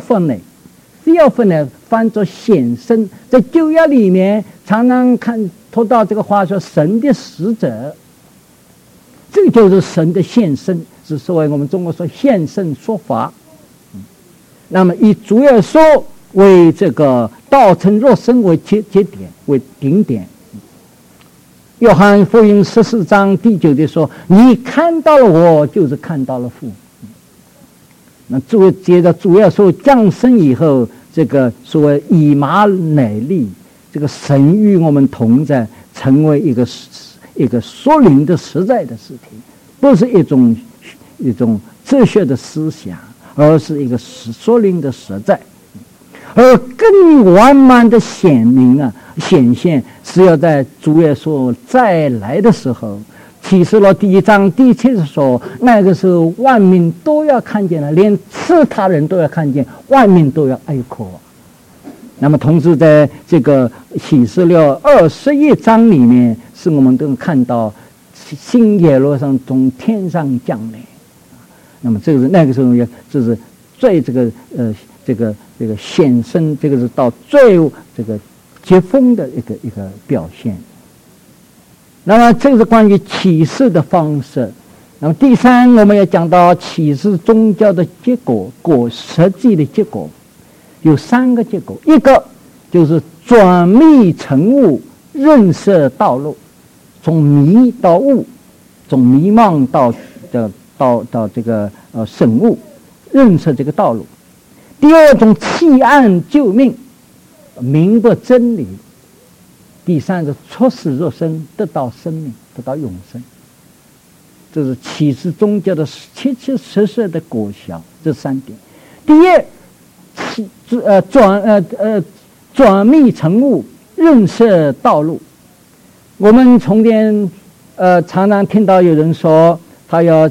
theophany 翻作显身，在旧约里面常常看读到这个话说神的使者，这个就是神的现身，是所谓我们中国说现身说法。那么以主耶稣为这个道成肉身为节点，为顶点。约翰福音14章第9节说：“你看到了我，就是看到了父。”那接着主耶稣降生以后，这个所谓以马内利，这个神与我们同在，成为一个属灵的实在的实体，不是一种哲学的思想，而是一个属灵的实在。而更完满的显现是要在主耶稣再来的时候。启示录第1章第7节说，那个时候万民都要看见了，连刺他人都要看见，万民都要哀哭。那么同时在这个启示录21章里面，是我们都看到新耶路撒冷从天上降临。那么这个是那个时候也就是最这个显身，这个是到最这个结峰的一个表现。那么这是关于启示的方式。那么第三，我们要讲到启示宗教的结果，实际的结果有3个结果，一个就是转迷成悟，认识道路，从迷到悟，从迷茫到这个醒悟，认识这个道路。第二种弃暗救命，明白真理。第三个出世入生，得到生命，得到永生。这是启示宗教的切切实实的果效，这3点。第二，转迷成悟，认识道路。我们从前常常听到有人说，他要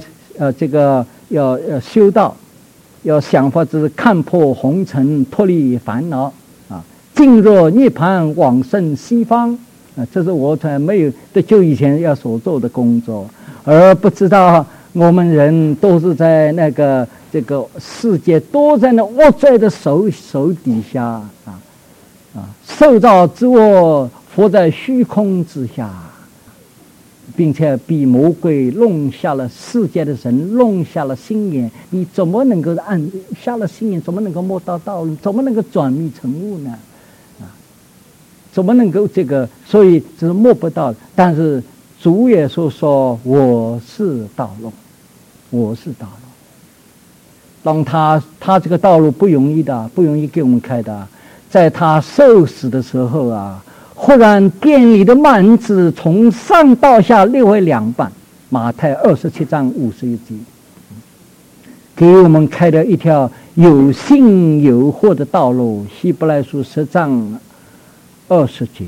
修道，要想法子看破红尘，脱离烦恼啊，进入涅槃，往生西方啊，这是我才没有得救以前要所做的工作，而不知道我们人都是在这个世界，都在那恶罪的手底下受造之物活在虚空之下，并且被魔鬼弄瞎了世界的人，弄瞎了心眼。你怎么能够瞎了心眼？怎么能够摸到道路？怎么能够转迷成悟呢？怎么能够所以这是摸不到的。但是主耶稣说：“我是道路，我是道路。”当他这个道路不容易的，不容易给我们开的。在他受死的时候啊，忽然殿里的幔子从上到下裂为2半，马太27章51节，给我们开了一条有信有活的道路。希伯来书10章20节，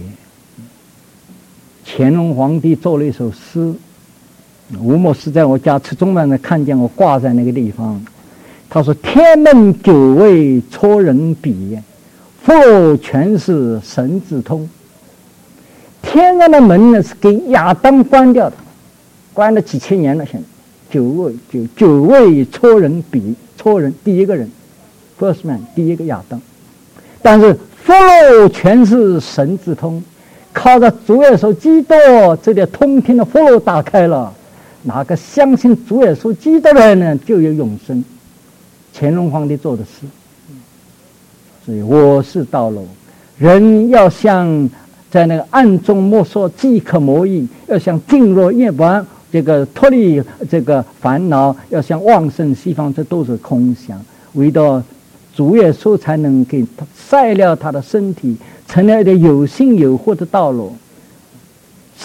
乾隆皇帝做了一首诗，吴牧师在我家吃中饭的看见我挂在那个地方，他说：“天门9位戳人笔，福禄全是神之通。”天上的门呢是给亚当关掉的，关了几千年了。现在九位戳人笔，戳人第一个人 ，first man 第一个亚当。但是福禄全是神之通，靠着主耶稣基督，这里通天的福禄打开了，哪个相信主耶稣基督的人呢，就有永生。乾隆皇帝做的事。所以我是道路，人要像在那个暗中摸索，即可摸益；要想进入涅槃，脱离烦恼，要想往生西方，这都是空想。唯到主耶稣才能给他晒了他的身体，成了一个有信有活的道路。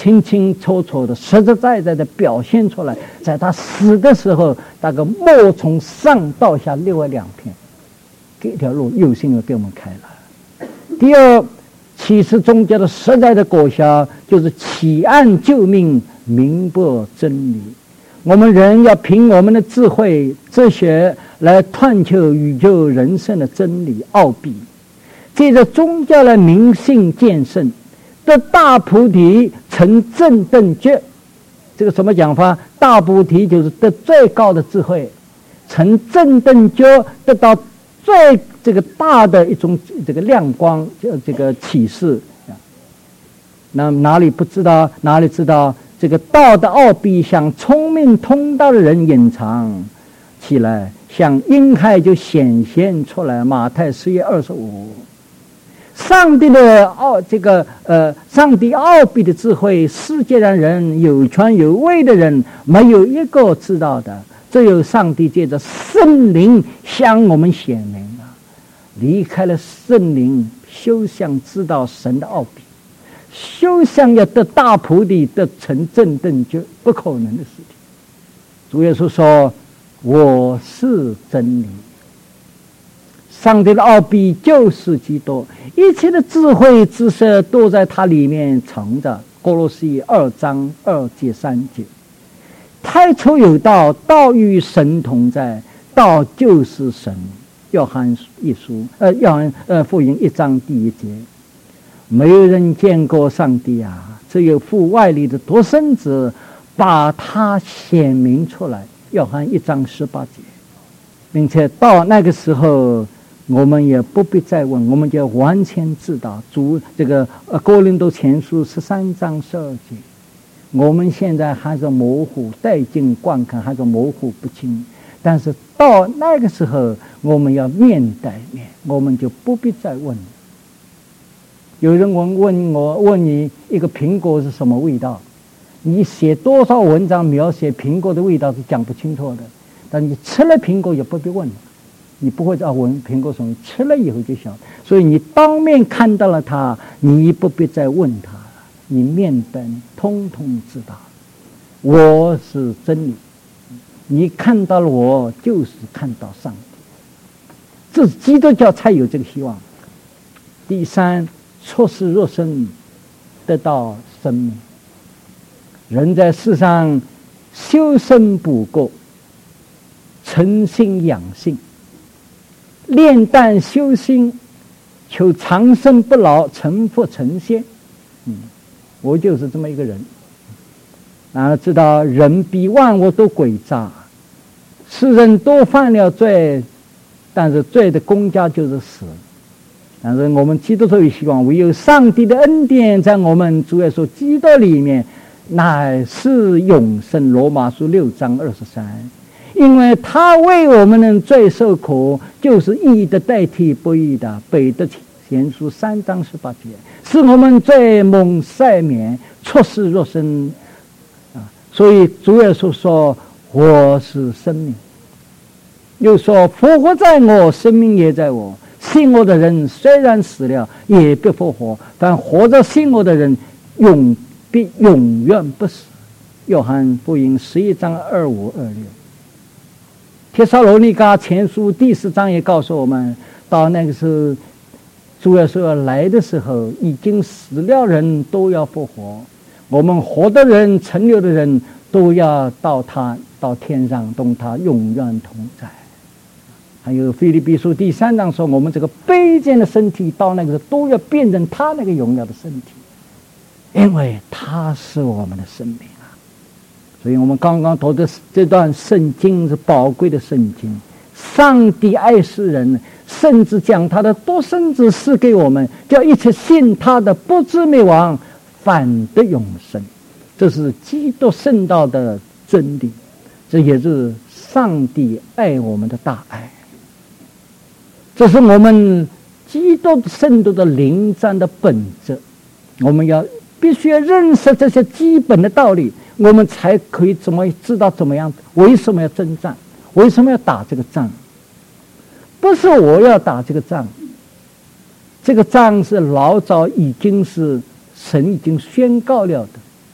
清清楚楚的、实实在在的表现出来。在他死的时候，那个墨从上到下流了两片，这条路有心的给我们开了。第二，启示宗教的实在的果效，就是启案救命，明白真理。我们人要凭我们的智慧、哲学来探求宇宙人生的真理奥秘，借着宗教来明性见圣，得大菩提，成正等觉。这个什么讲法？大菩提就是得最高的智慧，成正等觉，得到最这个大的一种这个亮光，这个启示。那哪里不知道，哪里知道这个道的奥秘，向聪明通道的人隐藏起来，像婴孩就显现出来。马太10页25。上帝的上帝奥秘的智慧，世界上人有权有位的人没有一个知道的，只有上帝借着圣灵向我们显明了。离开了圣灵，休想知道神的奥秘，休想要得大菩提，得成正等觉，不可能的事情。主耶稣说：“我是真理。”上帝的奥秘就是基督，一切的智慧知识都在它里面藏着。歌罗西2章2节3节。太初有道，道与神同在，道就是神。约翰福音1章第1节。没有人见过上帝啊，只有父外里的独生子把他显明出来。约翰1章18节。并且到那个时候，我们也不必再问，我们就完全知道。哥林多前书13章12节。我们现在还是模糊，带进观看还是模糊不清，但是到那个时候，我们要面对面，我们就不必再问。有人问你一个苹果是什么味道，你写多少文章描写苹果的味道是讲不清楚的，但你吃了苹果也不必问了，你不会闻苹果什么，吃了以后就晓得。所以你当面看到了它，你不必再问它了，你面对通通知道，我是真理。你看到了我，就是看到上帝。这是基督教才有这个希望。第三，出世入生，得到生命。人在世上修身补过，诚心养性，炼丹修心，求长生不老，成佛成仙。我就是这么一个人。然后知道人比万物都诡诈，世人都犯了罪，但是罪的公价就是死。但是我们基督徒有希望，唯有上帝的恩典在我们主耶稣基督里面乃是永生。罗马书6章23。因为他为我们的罪受苦，就是义的代替不义的。彼得前书3章18节，使我们罪蒙赦免，出世入生。所以主耶稣说我是生命，又说复活在我，生命也在我。信我的人虽然死了，也必复活；但活着信我的人，必永远不死。约翰福音11章25、26。帖撒罗尼迦前书第4章也告诉我们，到那个时候，主耶稣要来的时候，已经死了人都要复活，我们活的人、存留的人都要到天上，同他永远同在。还有腓立比书第3章说，我们这个卑贱的身体到那个时候都要变成他那个荣耀的身体，因为他是我们的生命啊。所以我们刚刚读的这段圣经是宝贵的圣经。上帝爱世人，甚至将他的独生子赐给我们，叫一切信他的不至灭亡，反得永生。这是基督圣道的真理，这也是上帝爱我们的大爱。这是我们基督圣徒的灵战的本质。我们必须要认识这些基本的道理，我们才可以知道怎么样，为什么要征战，为什么要打这个仗。不是我要打这个仗，这个仗是老早已经是神已经宣告了的，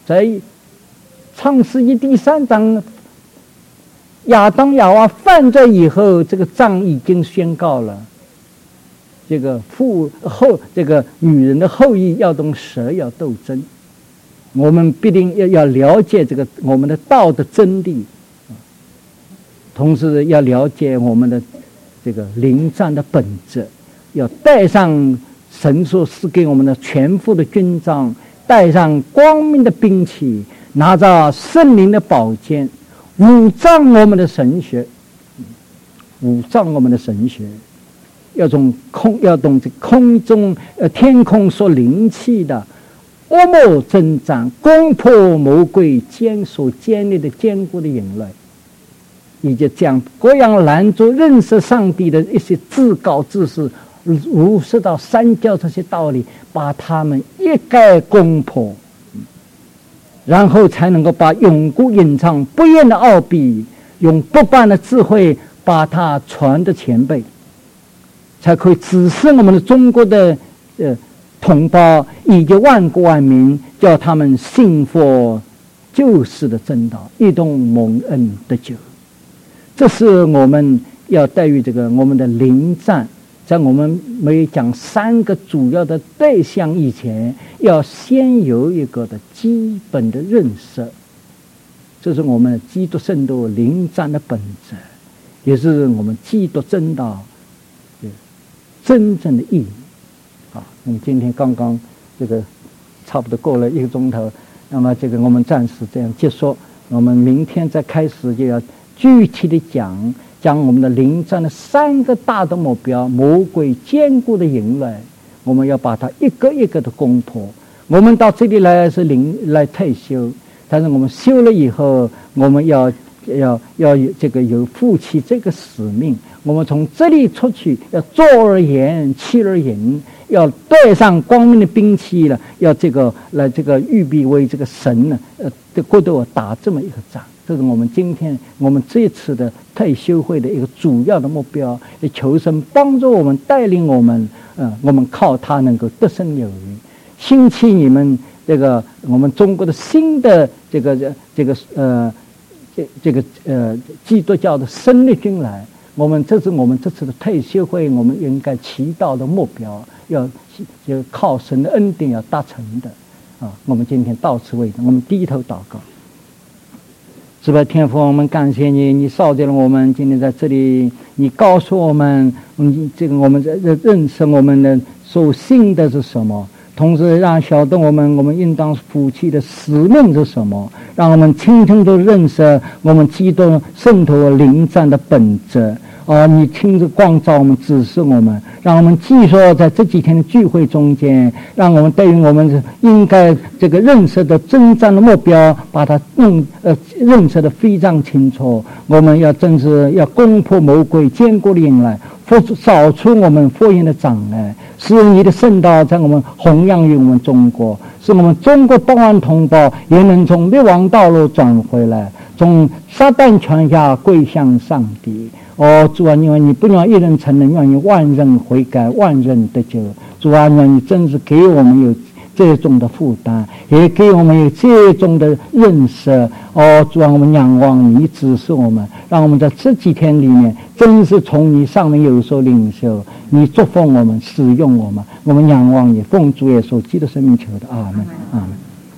在创世纪第3章，亚当亚娃犯罪以后，这个章已经宣告了，这个这个女人的后裔要同蛇要斗争。我们必定要了解这个我们的道的真理，同时要了解我们的这个灵战的本质，要带上神所赐给我们的全副的军装，带上光明的兵器，拿着圣灵的宝剑，武装我们的神学，要从这空中天空所灵气的恶魔征战，攻破魔鬼所建立的坚固的营垒，以及将各样拦阻认识上帝的一些自高自视、儒释道三教这些道理，把他们一概攻破，然后才能够把永固隐藏不言的奥秘，用不败的智慧把它传的前辈，才可以指示我们的中国的同胞以及万国万民，叫他们信佛救世的真道，一同蒙恩得救。这是我们要对于这个我们的灵战，在我们没讲3个主要的对象以前，要先有一个的基本的认识。这是我们基督圣道灵战的本质，也是我们基督真道真正的意义。那么今天刚刚这个差不多过了1个钟头，那么这个我们暂时这样结束，我们明天再开始就要具体的讲我们的灵战的3个大的目标，魔鬼坚固的营垒，我们要把它一个一个的攻破。我们到这里来是来退休，但是我们修了以后，我们要这个有负起这个使命。我们从这里出去，要坐而言，起而行，要带上光明的兵器了，要这个来这个预备为这个神呢，过得我打这么一个仗。这是我们今天我们这次的退休会的一个主要的目标，也求神帮助我们，带领我们，我们靠他能够得胜有余，兴起你们这个我们中国的新的这个基督教的生力军来。这是我们这次的退休会，我们应该祈祷的目标，要靠神的恩典要达成的。我们今天到此为止，我们低头祷告。是吧，天父，我们感谢你，你召集了我们今天在这里，你告诉我们，我们认识我们的所信的是什么，同时让晓得我们应当负起的使命是什么，让我们清楚地认识我们基督圣徒灵战的本质。你亲自光照我们，指示我们，让我们继续在这几天的聚会中间，让我们对于我们应该这个认识的征战的目标，把它认识的非常清楚。我们要真是要攻破魔鬼坚固的营垒，扫除我们福音的障碍，使你的圣道在我们弘扬于我们中国，使我们中国百万同胞也能从灭亡道路转回来，从撒旦权下归向上帝。主啊，因为你不让一人承认，让你万人悔改，万人得救。主啊，让你真是给我们有这种的负担，也给我们有这种的认识。主啊，我们仰望你指示我们，让我们在这几天里面真是从你上面有所领受，你祝福我们，使用我们。我们仰望你，奉主耶稣基督圣名求的，阿门，阿门。